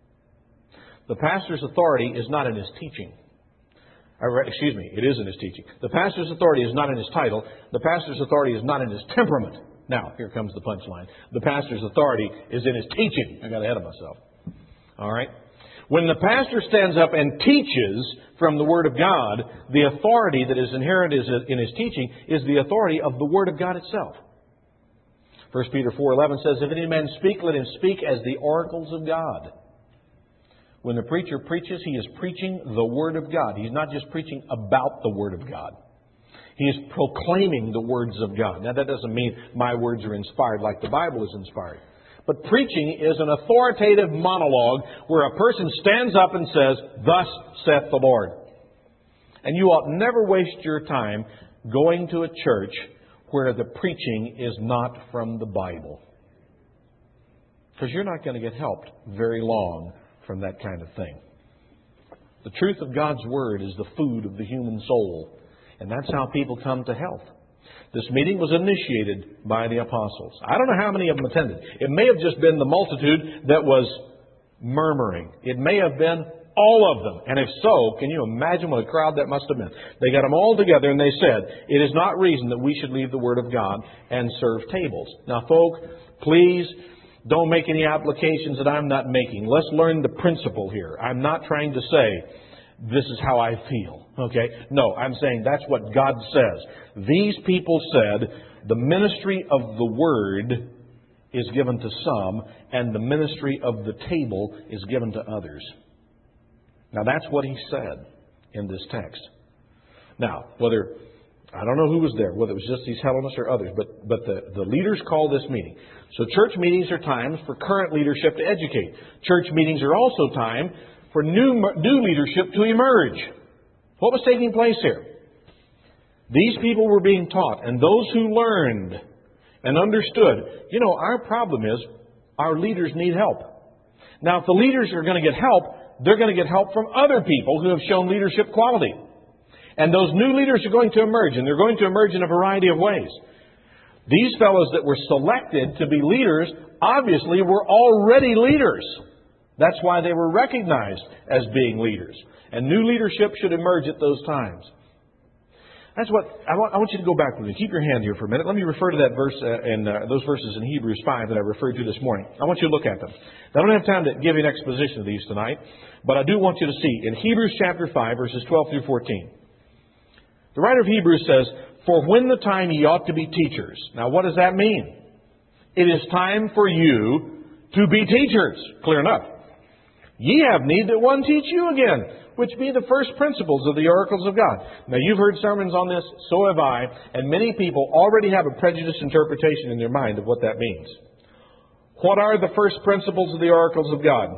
The pastor's authority is not in his teaching. Excuse me, it is in his teaching. The pastor's authority is not in his title. The pastor's authority is not in his temperament. Now, here comes the punchline. The pastor's authority is in his teaching. I got ahead of myself. All right? When the pastor stands up and teaches from the Word of God, the authority that is inherent in his teaching is the authority of the Word of God itself. First Peter four eleven says, If any man speak, let him speak as the oracles of God. When the preacher preaches, he is preaching the Word of God. He's not just preaching about the Word of God. He is proclaiming the words of God. Now, that doesn't mean my words are inspired like the Bible is inspired. But preaching is an authoritative monologue where a person stands up and says, Thus saith the Lord. And you ought never waste your time going to a church where the preaching is not from the Bible. Because you're not going to get helped very long from that kind of thing. The truth of God's Word is the food of the human soul. And that's how people come to health. This meeting was initiated by the apostles. I don't know how many of them attended. It may have just been the multitude that was murmuring. It may have been all of them. And if so, can you imagine what a crowd that must have been? They got them all together and they said, It is not reason that we should leave the Word of God and serve tables. Now, folk, please don't make any applications that I'm not making. Let's learn the principle here. I'm not trying to say, this is how I feel. Okay? No, I'm saying that's what God says. These people said the ministry of the Word is given to some and the ministry of the table is given to others. Now, that's what he said in this text. Now, whether, I don't know who was there, whether it was just these Hellenists or others, but, but the, the leaders called this meeting. So church meetings are times for current leadership to educate. Church meetings are also time for new, new leadership to emerge. What was taking place here? These people were being taught, and those who learned and understood, you know, our problem is our leaders need help. Now, if the leaders are going to get help, they're going to get help from other people who have shown leadership quality. And those new leaders are going to emerge, and they're going to emerge in a variety of ways. These fellows that were selected to be leaders obviously were already leaders. That's why they were recognized as being leaders. And new leadership should emerge at those times. That's what I want, I want you to go back with me. Keep your hand here for a minute. Let me refer to that verse uh, and uh, those verses in Hebrews five that I referred to this morning. I want you to look at them. Now, I don't have time to give you an exposition of these tonight, but I do want you to see in Hebrews chapter five, verses twelve through fourteen. The writer of Hebrews says, "For when the time ye ought to be teachers." Now, what does that mean? It is time for you to be teachers. Clear enough. "Ye have need that one teach you again, which be the first principles of the oracles of God." Now, you've heard sermons on this, so have I, and many people already have a prejudiced interpretation in their mind of what that means. What are the first principles of the oracles of God?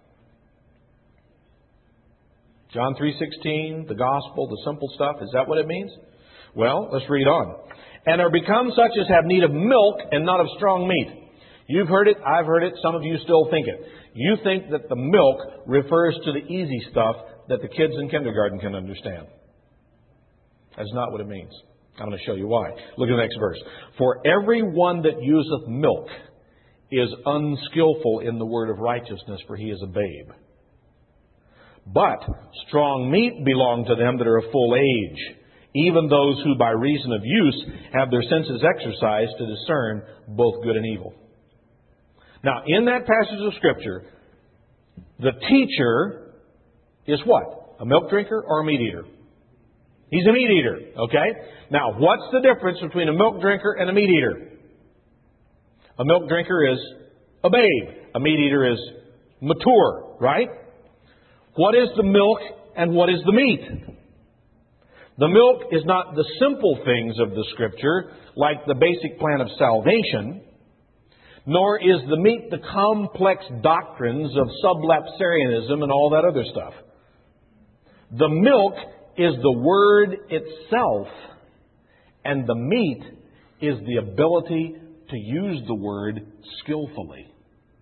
John three sixteen, the gospel, the simple stuff. Is that what it means? Well, let's read on. "And are become such as have need of milk and not of strong meat." You've heard it, I've heard it, some of you still think it. You think that the milk refers to the easy stuff that the kids in kindergarten can understand. That's not what it means. I'm going to show you why. Look at the next verse. "For every one that useth milk is unskillful in the word of righteousness, for he is a babe. But strong meat belong to them that are of full age, even those who by reason of use have their senses exercised to discern both good and evil." Now, in that passage of Scripture, the teacher is what? A milk drinker or a meat eater? He's a meat eater, okay? Now, what's the difference between a milk drinker and a meat eater? A milk drinker is a babe. A meat eater is mature, right? What is the milk and what is the meat? The milk is not the simple things of the Scripture, like the basic plan of salvation, nor is the meat the complex doctrines of sublapsarianism and all that other stuff. The milk is the Word itself, and the meat is the ability to use the Word skillfully.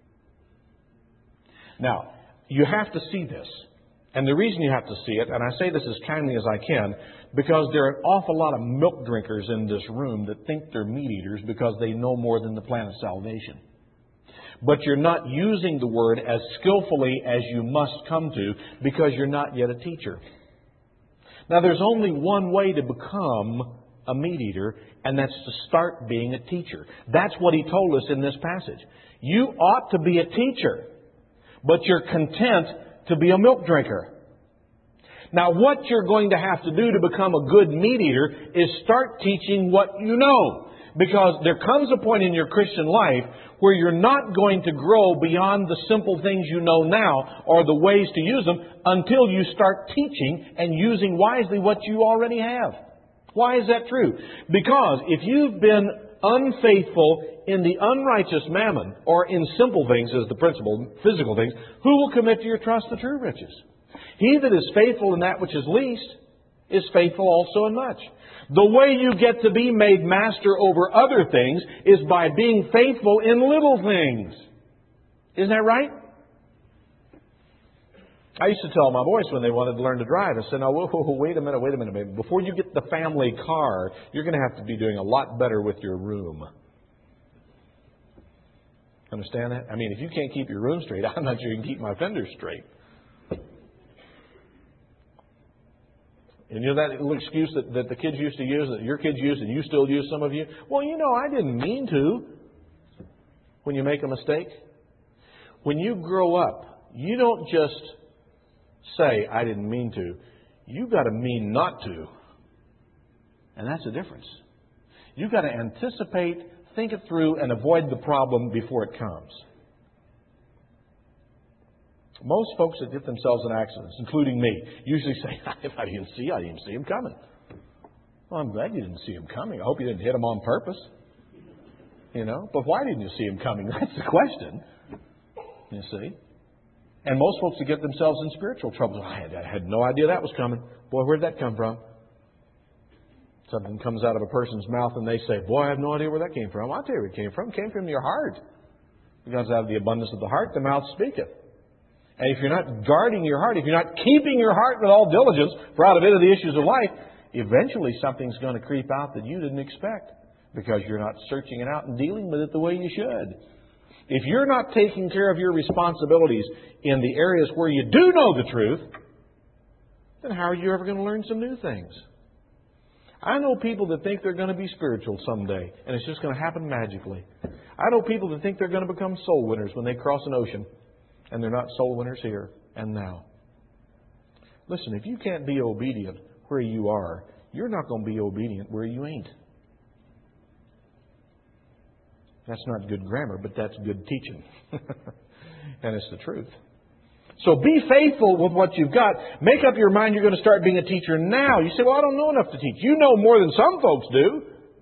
Now, you have to see this. And the reason you have to see it, and I say this as kindly as I can, because there are an awful lot of milk drinkers in this room that think they're meat eaters because they know more than the plan of salvation. But you're not using the Word as skillfully as you must come to because you're not yet a teacher. Now, there's only one way to become a meat eater, and that's to start being a teacher. That's what he told us in this passage. You ought to be a teacher, but you're content to be a milk drinker. Now, what you're going to have to do to become a good meat eater is start teaching what you know. Because there comes a point in your Christian life where you're not going to grow beyond the simple things you know now or the ways to use them until you start teaching and using wisely what you already have. Why is that true? Because if you've been unfaithful in the unrighteous mammon, or in simple things as the principle, physical things, who will commit to your trust the true riches? He that is faithful in that which is least is faithful also in much. The way you get to be made master over other things is by being faithful in little things. Isn't that right? I used to tell my boys when they wanted to learn to drive, I said, "Now, whoa, whoa, whoa, wait a minute, wait a minute, baby. Before you get the family car, you're going to have to be doing a lot better with your room." Understand that? I mean, if you can't keep your room straight, I'm not sure you can keep my fenders straight. And you know that little excuse that, that the kids used to use, that your kids use, and you still use, some of you? Well, you know, I didn't mean to. When you make a mistake. When you grow up, you don't just say, "I didn't mean to." You've got to mean not to. And that's the difference. You've got to anticipate, think it through, and avoid the problem before it comes. Most folks that get themselves in accidents, including me, usually say, "If I didn't see, I didn't see him coming." Well, I'm glad you didn't see him coming. I hope you didn't hit him on purpose. You know, but why didn't you see him coming? That's the question. You see? And most folks that get themselves in spiritual trouble, I had, I had no idea that was coming. Boy, where'd that come from? Something comes out of a person's mouth and they say, "Boy, I have no idea where that came from." I'll tell you where it came from. It came from your heart. Because out of the abundance of the heart, the mouth speaketh. And if you're not guarding your heart, if you're not keeping your heart with all diligence, for out of it are the issues of life, eventually something's going to creep out that you didn't expect. Because you're not searching it out and dealing with it the way you should. If you're not taking care of your responsibilities in the areas where you do know the truth, then how are you ever going to learn some new things? I know people that think they're going to be spiritual someday, and it's just going to happen magically. I know people that think they're going to become soul winners when they cross an ocean, and they're not soul winners here and now. Listen, if you can't be obedient where you are, you're not going to be obedient where you ain't. That's not good grammar, but that's good teaching. And it's the truth. So be faithful with what you've got. Make up your mind you're going to start being a teacher now. You say, well, I don't know enough to teach. You know more than some folks do.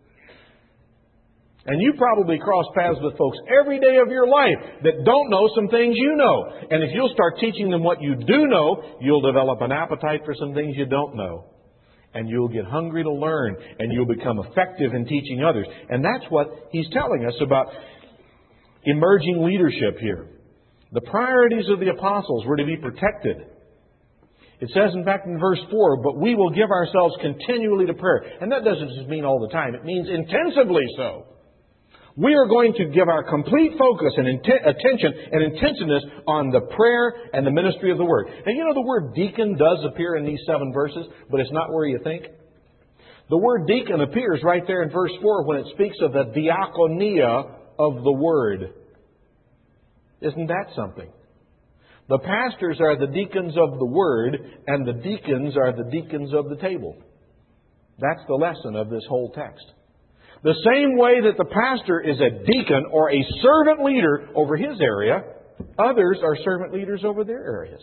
And you probably cross paths with folks every day of your life that don't know some things you know. And if you'll start teaching them what you do know, you'll develop an appetite for some things you don't know. And you'll get hungry to learn. And you'll become effective in teaching others. And that's what he's telling us about emerging leadership here. The priorities of the apostles were to be protected. It says, in fact, in verse four, but we will give ourselves continually to prayer. And that doesn't just mean all the time. It means intensively so. We are going to give our complete focus and inten- attention and intensiveness on the prayer and the ministry of the Word. And you know, the word deacon does appear in these seven verses, but it's not where you think. The word deacon appears right there in verse four when it speaks of the diakonia of the Word. Isn't that something? The pastors are the deacons of the Word, and the deacons are the deacons of the table. That's the lesson of this whole text. The same way that the pastor is a deacon or a servant leader over his area, others are servant leaders over their areas.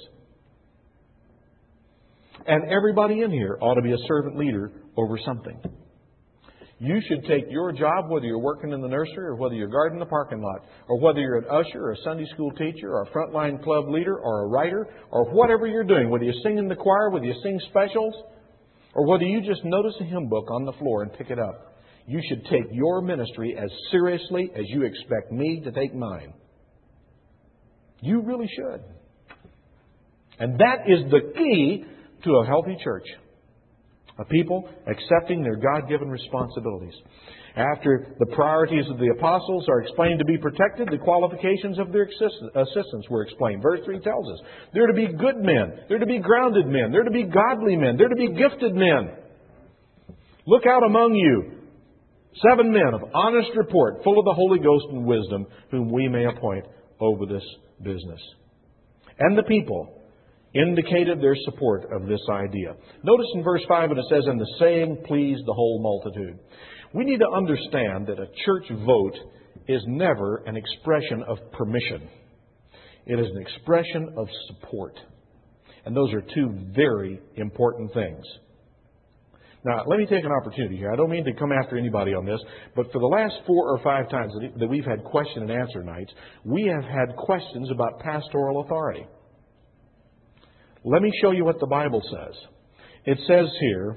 And everybody in here ought to be a servant leader over something. You should take your job, whether you're working in the nursery or whether you're guarding the parking lot, or whether you're an usher or a Sunday school teacher or a frontline club leader or a writer or whatever you're doing, whether you sing in the choir, whether you sing specials, or whether you just notice a hymn book on the floor and pick it up. You should take your ministry as seriously as you expect me to take mine. You really should. And that is the key to a healthy church. A people accepting their God-given responsibilities. After the priorities of the apostles are explained to be protected, the qualifications of their assistants were explained. Verse three tells us they're to be good men, they're to be grounded men, they're to be godly men, they're to be gifted men. Look out among you seven men of honest report, full of the Holy Ghost and wisdom, whom we may appoint over this business. And the people indicated their support of this idea. Notice in verse five when it says, and the saying pleased the whole multitude. We need to understand that a church vote is never an expression of permission. It is an expression of support. And those are two very important things. Now, let me take an opportunity here. I don't mean to come after anybody on this, but for the last four or five times that we've had question and answer nights, we have had questions about pastoral authority. Let me show you what the Bible says. It says here,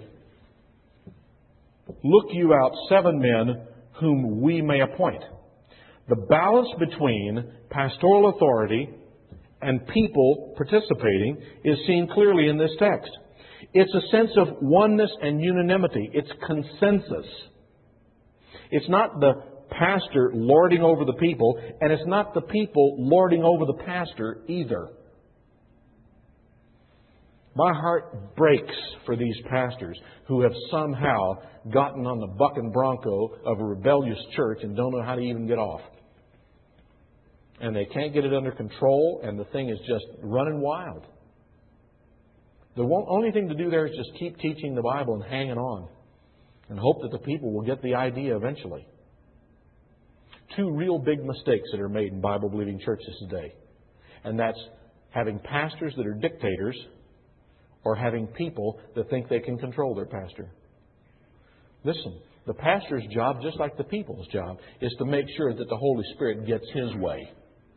look you out seven men whom we may appoint. The balance between pastoral authority and people participating is seen clearly in this text. It's a sense of oneness and unanimity. It's consensus. It's not the pastor lording over the people, and it's not the people lording over the pastor either. My heart breaks for these pastors who have somehow gotten on the buck and bronco of a rebellious church and don't know how to even get off. And they can't get it under control, and the thing is just running wild. The only thing to do there is just keep teaching the Bible and hanging on and hope that the people will get the idea eventually. Two real big mistakes that are made in Bible-believing churches today. And that's having pastors that are dictators or having people that think they can control their pastor. Listen, the pastor's job, just like the people's job, is to make sure that the Holy Spirit gets His way.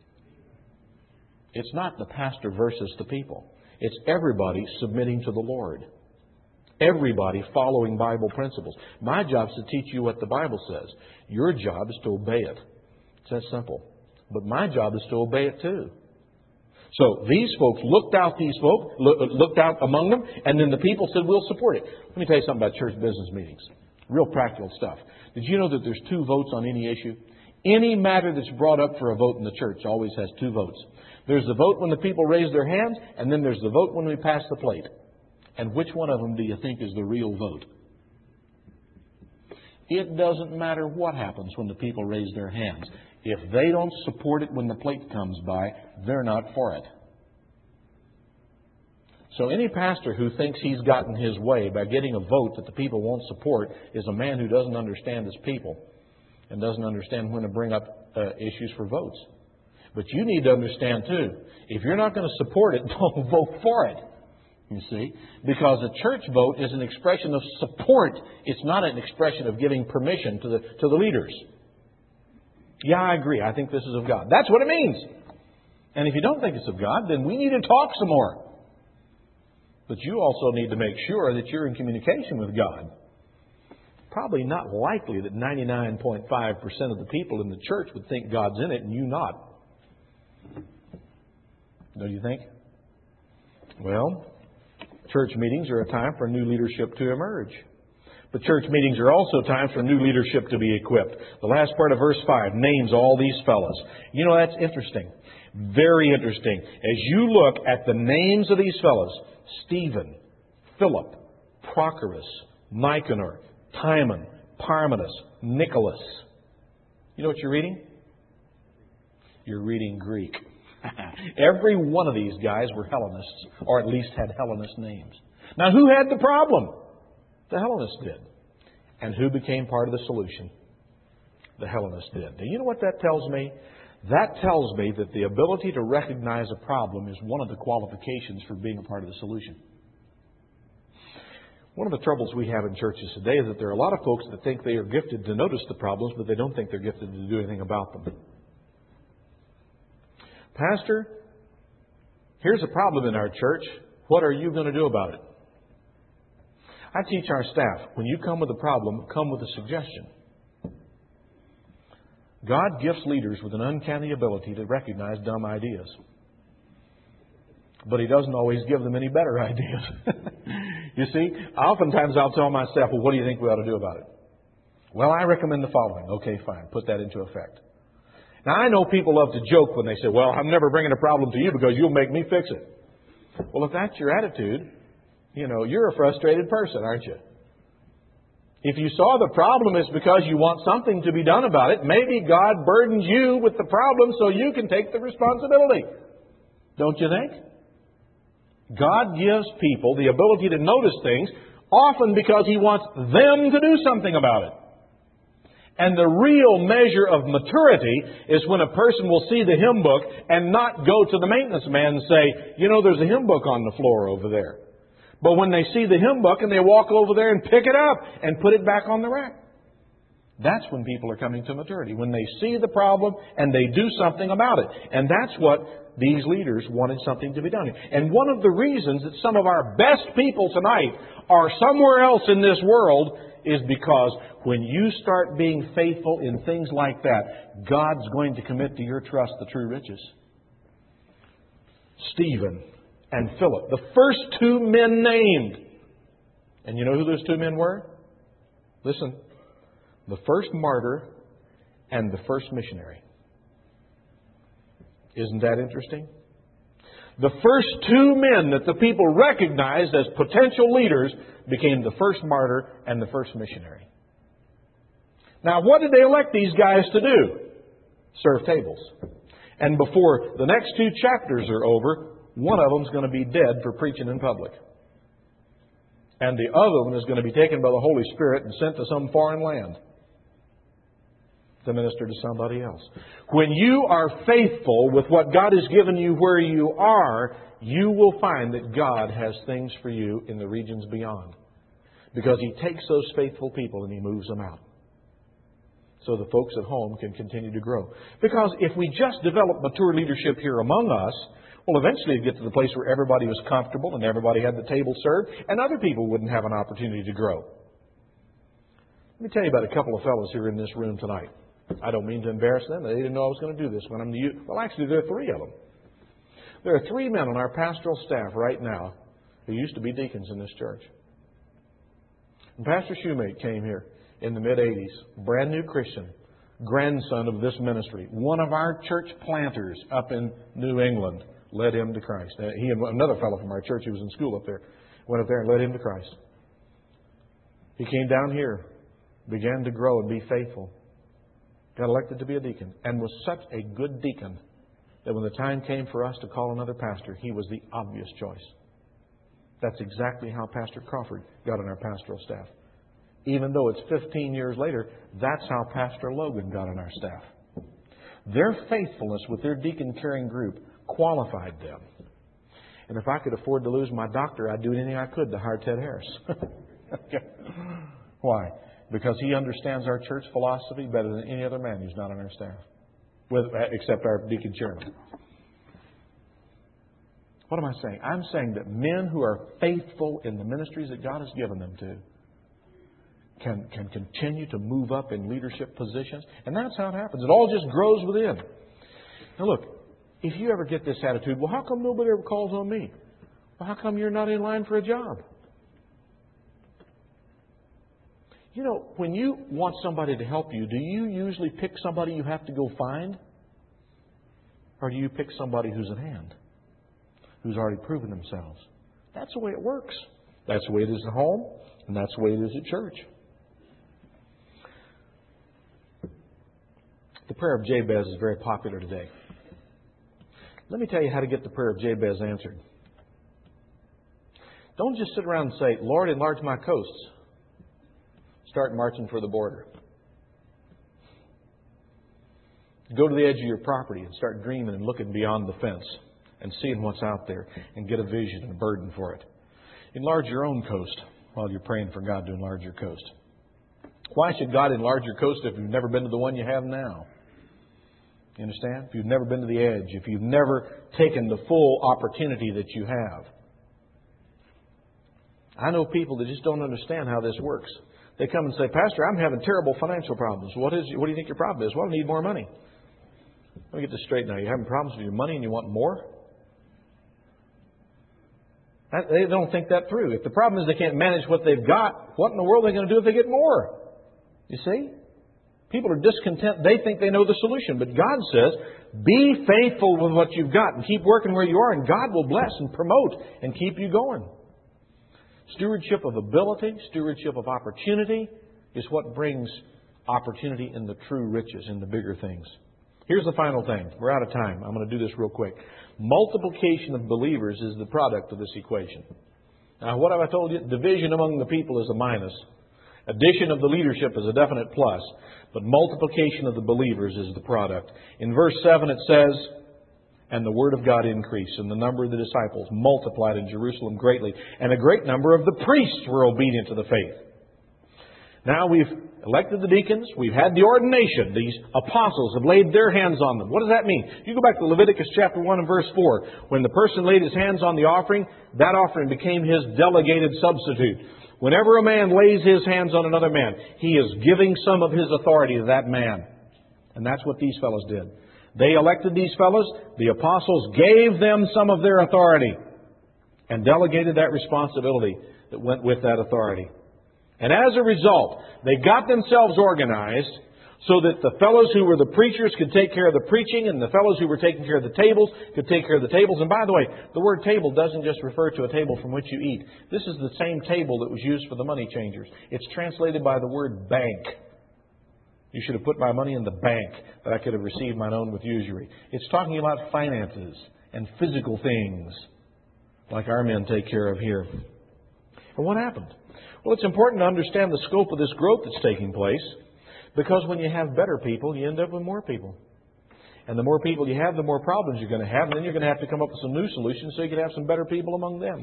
It's not the pastor versus the people. It's everybody submitting to the Lord. Everybody following Bible principles. My job is to teach you what the Bible says. Your job is to obey it. It's that simple. But my job is to obey it too. So these folks looked out these folk, looked out among them, and then the people said, we'll support it. Let me tell you something about church business meetings. Real practical stuff. Did you know that there's two votes on any issue? Any matter that's brought up for a vote in the church always has two votes. There's the vote when the people raise their hands, and then there's the vote when we pass the plate. And which one of them do you think is the real vote? It doesn't matter what happens when the people raise their hands. If they don't support it when the plate comes by, they're not for it. So any pastor who thinks he's gotten his way by getting a vote that the people won't support is a man who doesn't understand his people and doesn't understand when to bring up uh, issues for votes. But you need to understand, too, if you're not going to support it, don't vote for it. You see? Because a church vote is an expression of support. It's not an expression of giving permission to the, to the leaders. Yeah, I agree. I think this is of God. That's what it means. And if you don't think it's of God, then we need to talk some more. But you also need to make sure that you're in communication with God. Probably not likely that ninety-nine point five percent of the people in the church would think God's in it and you not. Don't you think? Well, church meetings are a time for new leadership to emerge. But church meetings are also times for new leadership to be equipped. The last part of verse five names all these fellows. You know, that's interesting. Very interesting. As you look at the names of these fellows, Stephen, Philip, Prochorus, Nicanor, Timon, Parmenas, Nicholas. You know what you're reading? You're reading Greek. Every one of these guys were Hellenists, or at least had Hellenist names. Now, who had the problem? The Hellenists did. And who became part of the solution? The Hellenists did. Now, you know what that tells me? That tells me that the ability to recognize a problem is one of the qualifications for being a part of the solution. One of the troubles we have in churches today is that there are a lot of folks that think they are gifted to notice the problems, but they don't think they're gifted to do anything about them. Pastor, here's a problem in our church. What are you going to do about it? I teach our staff, when you come with a problem, come with a suggestion. God gifts leaders with an uncanny ability to recognize dumb ideas. But He doesn't always give them any better ideas. You see, oftentimes I'll tell my staff, well, what do you think we ought to do about it? Well, I recommend the following. Okay, fine. Put that into effect. Now, I know people love to joke when they say, well, I'm never bringing a problem to you because you'll make me fix it. Well, if that's your attitude, you know, you're a frustrated person, aren't you? If you saw the problem is because you want something to be done about it, maybe God burdens you with the problem so you can take the responsibility. Don't you think? God gives people the ability to notice things, often because He wants them to do something about it. And the real measure of maturity is when a person will see the hymn book and not go to the maintenance man and say, you know, there's a hymn book on the floor over there. But when they see the hymn book and they walk over there and pick it up and put it back on the rack. That's when people are coming to maturity. When they see the problem and they do something about it. And that's what these leaders wanted something to be done. And one of the reasons that some of our best people tonight are somewhere else in this world is because when you start being faithful in things like that, God's going to commit to your trust the true riches. Stephen and Philip, the first two men named. And you know who those two men were? Listen. The first martyr and the first missionary. Isn't that interesting? The first two men that the people recognized as potential leaders became the first martyr and the first missionary. Now, what did they elect these guys to do? Serve tables. And before the next two chapters are over, one of them is going to be dead for preaching in public. And the other one is going to be taken by the Holy Spirit and sent to some foreign land to minister to somebody else. When you are faithful with what God has given you where you are, you will find that God has things for you in the regions beyond. Because He takes those faithful people and He moves them out. So the folks at home can continue to grow. Because if we just develop mature leadership here among us, well, eventually it'd get to the place where everybody was comfortable and everybody had the table served and other people wouldn't have an opportunity to grow. Let me tell you about a couple of fellows here in this room tonight. I don't mean to embarrass them. They didn't know I was going to do this when I'm to you. Well, actually, there are three of them. There are three men on our pastoral staff right now who used to be deacons in this church. And Pastor Shoemate came here in the mid-eighties, brand new Christian, grandson of this ministry. One of our church planters up in New England led him to Christ. He and another fellow from our church who was in school up there went up there and led him to Christ. He came down here, began to grow and be faithful. Got elected to be a deacon and was such a good deacon that when the time came for us to call another pastor, he was the obvious choice. That's exactly how Pastor Crawford got on our pastoral staff. Even though it's fifteen years later, that's how Pastor Logan got on our staff. Their faithfulness with their deacon-caring group qualified them. And if I could afford to lose my doctor, I'd do anything I could to hire Ted Harris. Why? Because he understands our church philosophy better than any other man who's not on our staff, with, except our deacon chairman. What am I saying? I'm saying that men who are faithful in the ministries that God has given them to can, can continue to move up in leadership positions. And that's how it happens. It all just grows within. Now look, if you ever get this attitude, well, how come nobody ever calls on me? Well, how come you're not in line for a job? You know, when you want somebody to help you, do you usually pick somebody you have to go find? Or do you pick somebody who's at hand, who's already proven themselves? That's the way it works. That's the way it is at home, and that's the way it is at church. The prayer of Jabez is very popular today. Let me tell you how to get the prayer of Jabez answered. Don't just sit around and say, Lord, enlarge my coasts. Start marching for the border. Go to the edge of your property and start dreaming and looking beyond the fence and seeing what's out there and get a vision and a burden for it. Enlarge your own coast while you're praying for God to enlarge your coast. Why should God enlarge your coast if you've never been to the one you have now? You understand? If you've never been to the edge, if you've never taken the full opportunity that you have. I know people that just don't understand how this works. They come and say, Pastor, I'm having terrible financial problems. What is? What do you think your problem is? Well, I need more money. Let me get this straight now. You're having problems with your money and you want more? That, they don't think that through. If the problem is they can't manage what they've got, what in the world are they going to do if they get more? You see? People are discontent. They think they know the solution. But God says, be faithful with what you've got and keep working where you are, and God will bless and promote and keep you going. Stewardship of ability, stewardship of opportunity is what brings opportunity in the true riches, in the bigger things. Here's the final thing. We're out of time. I'm going to do this real quick. Multiplication of believers is the product of this equation. Now, what have I told you? Division among the people is a minus. Addition of the leadership is a definite plus. But multiplication of the believers is the product. In verse seven it says, and the word of God increased, and the number of the disciples multiplied in Jerusalem greatly, and a great number of the priests were obedient to the faith. Now we've elected the deacons, we've had the ordination, these apostles have laid their hands on them. What does that mean? You go back to Leviticus chapter one and verse four. When the person laid his hands on the offering, that offering became his delegated substitute. Whenever a man lays his hands on another man, he is giving some of his authority to that man. And that's what these fellows did. They elected these fellows. The apostles gave them some of their authority and delegated that responsibility that went with that authority. And as a result, they got themselves organized so that the fellows who were the preachers could take care of the preaching, and the fellows who were taking care of the tables could take care of the tables. And by the way, the word table doesn't just refer to a table from which you eat. This is the same table that was used for the money changers. It's translated by the word bank. You should have put my money in the bank that I could have received mine own with usury. It's talking about finances and physical things like our men take care of here. And what happened? Well, it's important to understand the scope of this growth that's taking place, because when you have better people, you end up with more people. And the more people you have, the more problems you're going to have, and then you're going to have to come up with some new solutions so you can have some better people among them.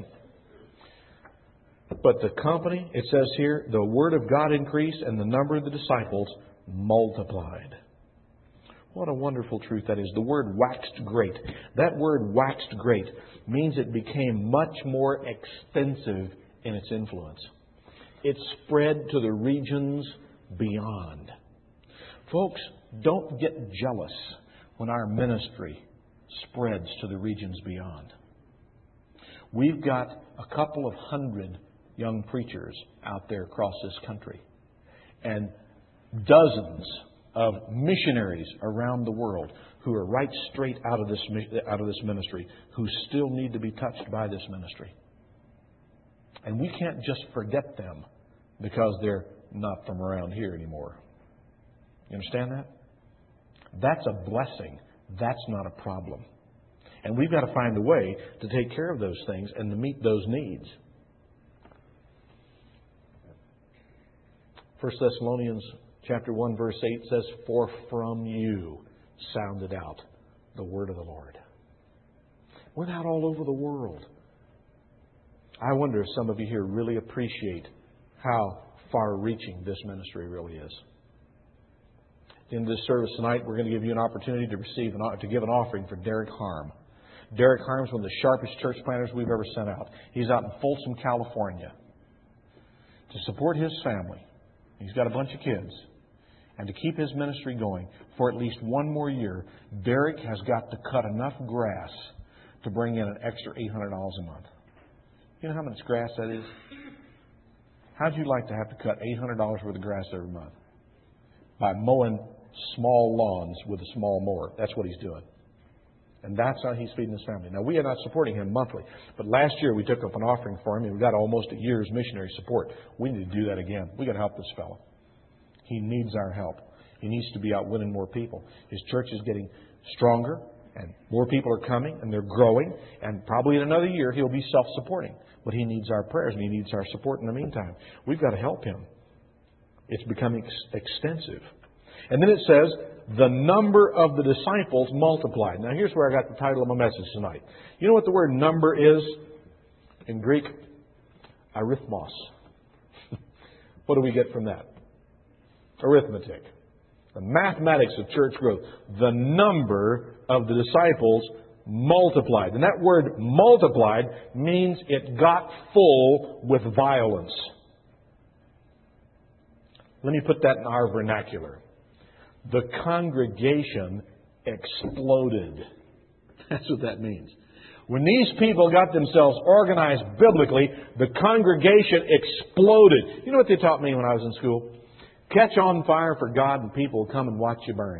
But the company, it says here, the word of God increased and the number of the disciples multiplied. What a wonderful truth that is. The word waxed great. That word waxed great means it became much more extensive in its influence. It spread to the regions beyond. Folks, don't get jealous when our ministry spreads to the regions beyond. We've got a couple of hundred young preachers out there across this country, and dozens of missionaries around the world who are right straight out of this out of this ministry, who still need to be touched by this ministry. And we can't just forget them because they're not from around here anymore. You understand that? That's a blessing. That's not a problem. And we've got to find a way to take care of those things and to meet those needs. First Thessalonians chapter one verse eight says, "For from you sounded out the word of the Lord." We're not all over the world. I wonder if some of you here really appreciate how far-reaching this ministry really is. In this service tonight, we're going to give you an opportunity to receive an, to give an offering for Derek Harm. Derek Harm is one of the sharpest church planters we've ever sent out. He's out in Folsom, California. To support his family, he's got a bunch of kids, and to keep his ministry going for at least one more year, Derek has got to cut enough grass to bring in an extra eight hundred dollars a month. You know how much grass that is? How'd you like to have to cut eight hundred dollars worth of grass every month? By mowing small lawns with a small mower. That's what he's doing. And that's how he's feeding his family. Now, we are not supporting him monthly. But last year we took up an offering for him and we got almost a year's missionary support. We need to do that again. We've got to help this fellow. He needs our help. He needs to be out winning more people. His church is getting stronger and more people are coming and they're growing. And probably in another year he'll be self-supporting. But he needs our prayers and he needs our support in the meantime. We've got to help him. It's becoming ex- extensive. And then it says, the number of the disciples multiplied. Now here's where I got the title of my message tonight. You know what the word number is? In Greek, arithmos. What do we get from that? Arithmetic. The mathematics of church growth. The number of the disciples multiplied. And that word multiplied means it got full with violence. Let me put that in our vernacular. The congregation exploded. That's what that means. When these people got themselves organized biblically, the congregation exploded. You know what they taught me when I was in school? Catch on fire for God and people will come and watch you burn.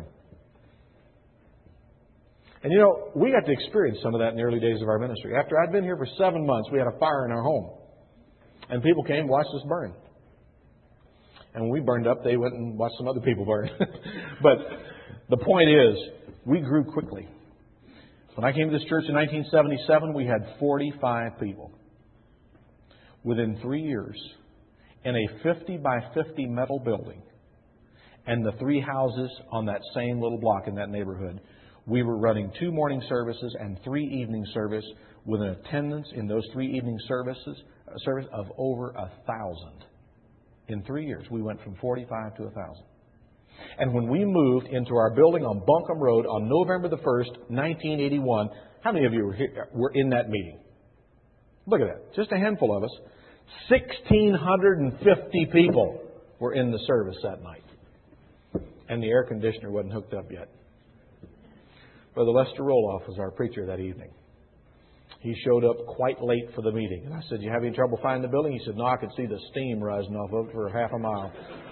And you know, we got to experience some of that in the early days of our ministry. After I'd been here for seven months, we had a fire in our home. And people came and watched us burn. And when we burned up, they went and watched some other people burn. But the point is, we grew quickly. When I came to this church in nineteen seventy-seven, we had forty-five people. Within three years, in a fifty by fifty metal building, and the three houses on that same little block in that neighborhood, we were running two morning services and three evening service with an attendance in those three evening services uh, service of over a thousand. In three years, we went from forty-five to a thousand. And when we moved into our building on Buncombe Road on November the first, nineteen eighty-one, how many of you were, here, were in that meeting? Look at that. Just a handful of us. one thousand six hundred fifty people were in the service that night. And the air conditioner wasn't hooked up yet. Brother Lester Roloff was our preacher that evening. He showed up quite late for the meeting. And I said, you have any trouble finding the building? He said, no, I could see the steam rising off of it for half a mile.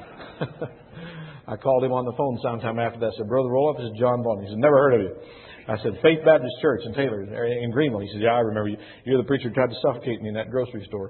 I called him on the phone sometime after that. I said, Brother Roloff, this is John Baldwin. He said, never heard of you. I said, Faith Baptist Church in Taylor, in Greenville. He said, yeah, I remember you. You're the preacher who tried to suffocate me in that grocery store.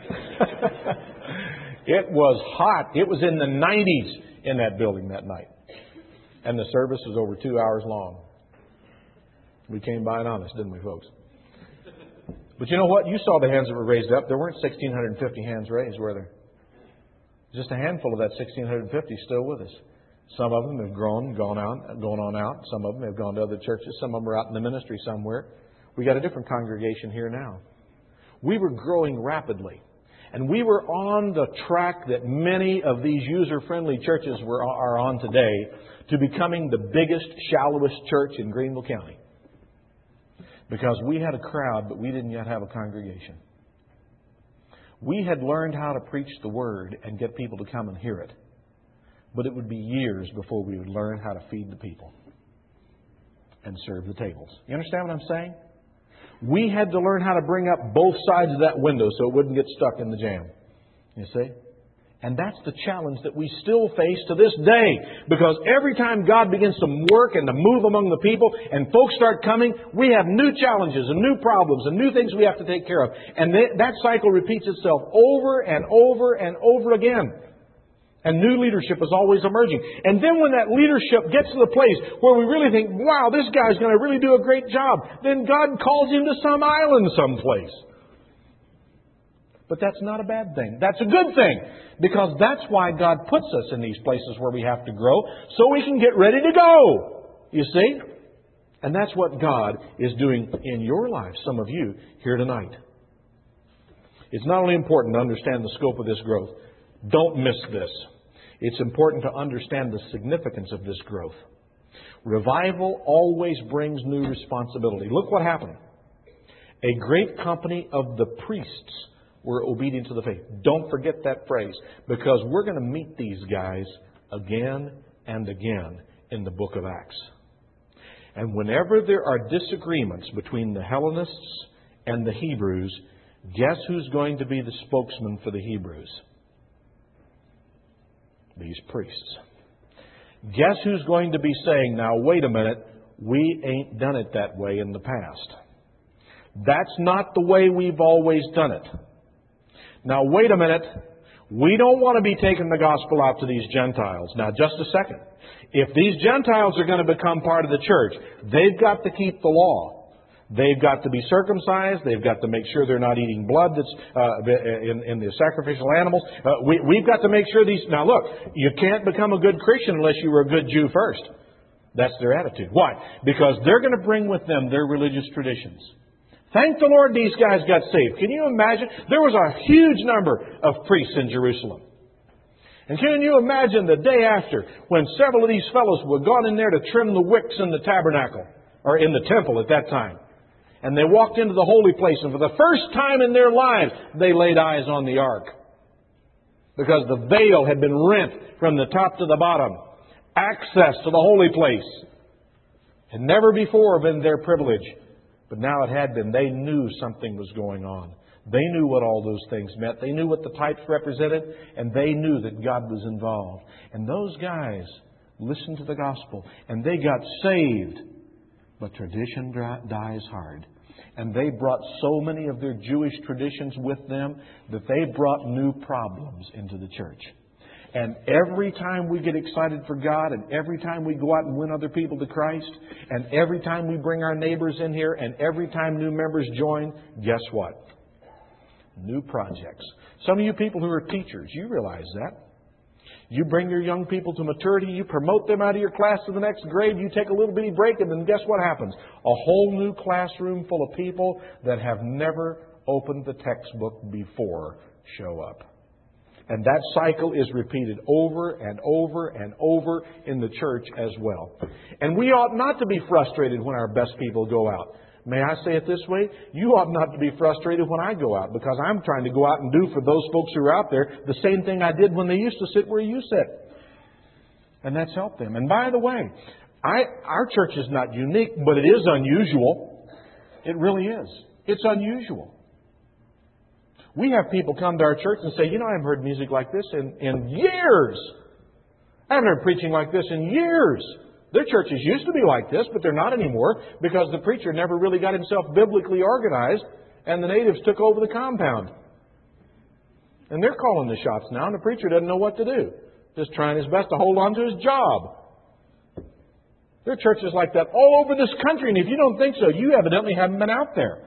It was hot. It was in the nineties in that building that night. And the service was over two hours long. We came by it honest, didn't we, folks? But you know what? You saw the hands that were raised up. There weren't one thousand six hundred fifty hands raised, were there? Just a handful of that one thousand six hundred fifty still with us. Some of them have grown, gone out, gone on out. Some of them have gone to other churches. Some of them are out in the ministry somewhere. We got a different congregation here now. We were growing rapidly. And we were on the track that many of these user-friendly churches were, are on today to becoming the biggest, shallowest church in Greenville County. Because we had a crowd, but we didn't yet have a congregation. We had learned how to preach the Word and get people to come and hear it. But it would be years before we would learn how to feed the people and serve the tables. You understand what I'm saying? We had to learn how to bring up both sides of that window so it wouldn't get stuck in the jam. You see? And that's the challenge that we still face to this day. Because every time God begins to work and to move among the people and folks start coming, we have new challenges and new problems and new things we have to take care of. And th- that cycle repeats itself over and over and over again. And new leadership is always emerging. And then when that leadership gets to the place where we really think, wow, this guy's going to really do a great job, then God calls him to some island someplace. But that's not a bad thing. That's a good thing. Because that's why God puts us in these places where we have to grow, so we can get ready to go. You see? And that's what God is doing in your life, some of you, here tonight. It's not only important to understand the scope of this growth. Don't miss this. It's important to understand the significance of this growth. Revival always brings new responsibility. Look what happened. A great company of the priests were obedient to the faith. Don't forget that phrase, because we're going to meet these guys again and again in the book of Acts. And whenever there are disagreements between the Hellenists and the Hebrews, guess who's going to be the spokesman for the Hebrews? These priests. Guess who's going to be saying, now wait a minute, we ain't done it that way in the past. That's not the way we've always done it. Now wait a minute, we don't want to be taking the gospel out to these Gentiles. Now just a second. If these Gentiles are going to become part of the church, they've got to keep the law. They've got to be circumcised. They've got to make sure they're not eating blood that's uh, in, in the sacrificial animals. Uh, we, we've got to make sure these... Now look, you can't become a good Christian unless you were a good Jew first. That's their attitude. Why? Because they're going to bring with them their religious traditions. Thank the Lord these guys got saved. Can you imagine? There was a huge number of priests in Jerusalem. And can you imagine the day after when several of these fellows were gone in there to trim the wicks in the tabernacle, or in the temple at that time. And they walked into the holy place, and for the first time in their lives, they laid eyes on the ark. Because the veil had been rent from the top to the bottom. Access to the holy place had never before been their privilege. But now it had been. They knew something was going on. They knew what all those things meant. They knew what the types represented. And they knew that God was involved. And those guys listened to the gospel. And they got saved. But tradition dies hard. And they brought so many of their Jewish traditions with them that they brought new problems into the church. And every time we get excited for God, and every time we go out and win other people to Christ, and every time we bring our neighbors in here, and every time new members join, guess what? New projects. Some of you people who are teachers, you realize that. You bring your young people to maturity, you promote them out of your class to the next grade, you take a little bitty break, and then guess what happens? A whole new classroom full of people that have never opened the textbook before show up. And that cycle is repeated over and over and over in the church as well. And we ought not to be frustrated when our best people go out. May I say it this way? You ought not to be frustrated when I go out, because I'm trying to go out and do for those folks who are out there the same thing I did when they used to sit where you sit. And that's helped them. And by the way, I, our church is not unique, but it is unusual. It really is. It's unusual. We have people come to our church and say, you know, I haven't heard music like this in, in years. I haven't heard preaching like this in years. Their churches used to be like this, but they're not anymore because the preacher never really got himself biblically organized and the natives took over the compound. And they're calling the shots now, and the preacher doesn't know what to do. Just trying his best to hold on to his job. There are churches like that all over this country, and if you don't think so, you evidently haven't been out there.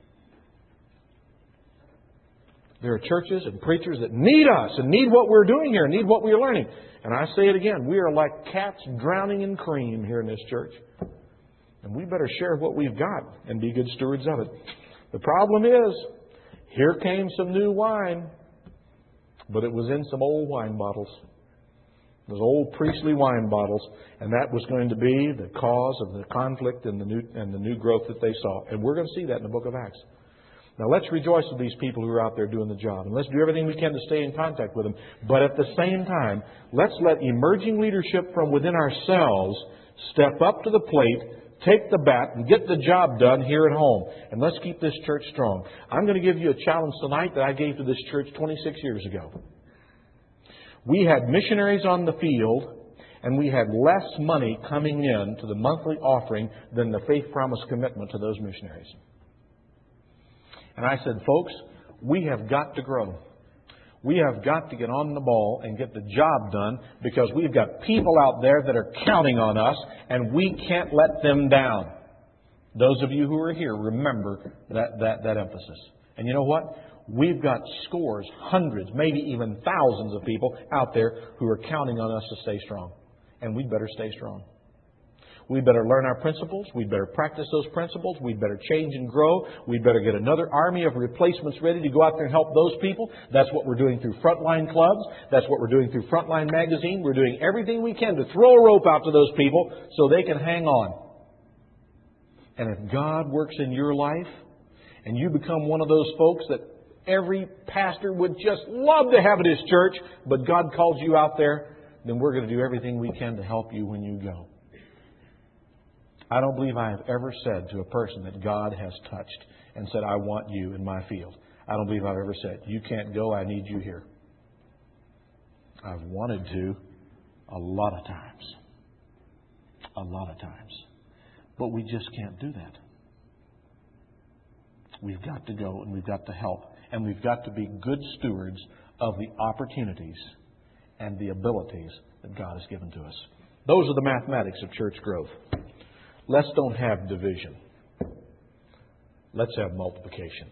There are churches and preachers that need us and need what we're doing here, need what we're learning. And I say it again, we are like cats drowning in cream here in this church. And we better share what we've got and be good stewards of it. The problem is, here came some new wine, but it was in some old wine bottles. Those old priestly wine bottles. And that was going to be the cause of the conflict and the new, and the new growth that they saw. And we're going to see that in the book of Acts. Now, let's rejoice with these people who are out there doing the job. And let's do everything we can to stay in contact with them. But at the same time, let's let emerging leadership from within ourselves step up to the plate, take the bat, and get the job done here at home. And let's keep this church strong. I'm going to give you a challenge tonight that I gave to this church twenty-six years ago. We had missionaries on the field, and we had less money coming in to the monthly offering than the faith promise commitment to those missionaries. And I said, folks, we have got to grow. We have got to get on the ball and get the job done because we've got people out there that are counting on us and we can't let them down. Those of you who are here, remember that, that, that emphasis. And you know what? We've got scores, hundreds, maybe even thousands of people out there who are counting on us to stay strong. And we'd better stay strong. We'd better learn our principles. We'd better practice those principles. We'd better change and grow. We'd better get another army of replacements ready to go out there and help those people. That's what we're doing through Frontline Clubs. That's what we're doing through Frontline Magazine. We're doing everything we can to throw a rope out to those people so they can hang on. And if God works in your life and you become one of those folks that every pastor would just love to have at his church, but God calls you out there, then we're going to do everything we can to help you when you go. I don't believe I have ever said to a person that God has touched and said, I want you in my field. I don't believe I've ever said, you can't go, I need you here. I've wanted to a lot of times. A lot of times. But we just can't do that. We've got to go and we've got to help. And we've got to be good stewards of the opportunities and the abilities that God has given to us. Those are the mathematics of church growth. Let's don't have division. Let's have multiplication.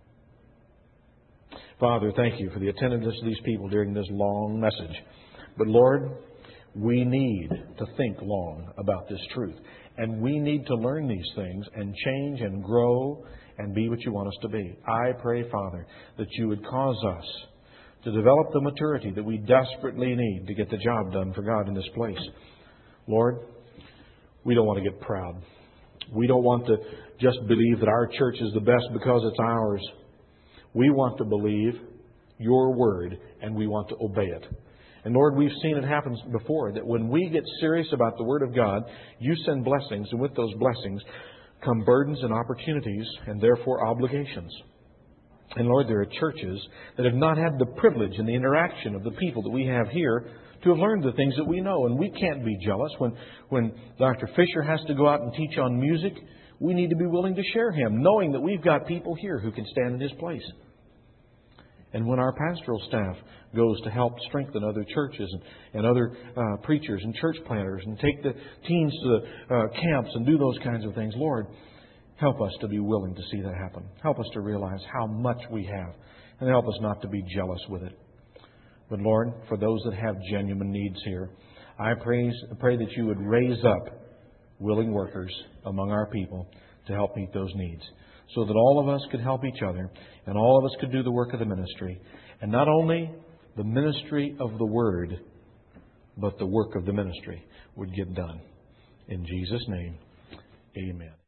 Father, thank you for the attentiveness of these people during this long message. But Lord, we need to think long about this truth. And we need to learn these things and change and grow and be what you want us to be. I pray, Father, that you would cause us to develop the maturity that we desperately need to get the job done for God in this place. Lord, we don't want to get proud. We don't want to just believe that our church is the best because it's ours. We want to believe your word and we want to obey it. And Lord, we've seen it happen before, that when we get serious about the Word of God, you send blessings, and with those blessings come burdens and opportunities, and therefore obligations. And Lord, there are churches that have not had the privilege and the interaction of the people that we have here to have learned the things that we know. And we can't be jealous. When, when Doctor Fisher has to go out and teach on music, we need to be willing to share him, knowing that we've got people here who can stand in his place. And when our pastoral staff goes to help strengthen other churches and, and other uh, preachers and church planters and take the teens to the uh, camps and do those kinds of things, Lord, help us to be willing to see that happen. Help us to realize how much we have and help us not to be jealous with it. But Lord, for those that have genuine needs here, I praise, pray that you would raise up willing workers among our people to help meet those needs, so that all of us could help each other and all of us could do the work of the ministry. And not only the ministry of the Word, but the work of the ministry would get done. In Jesus' name, amen.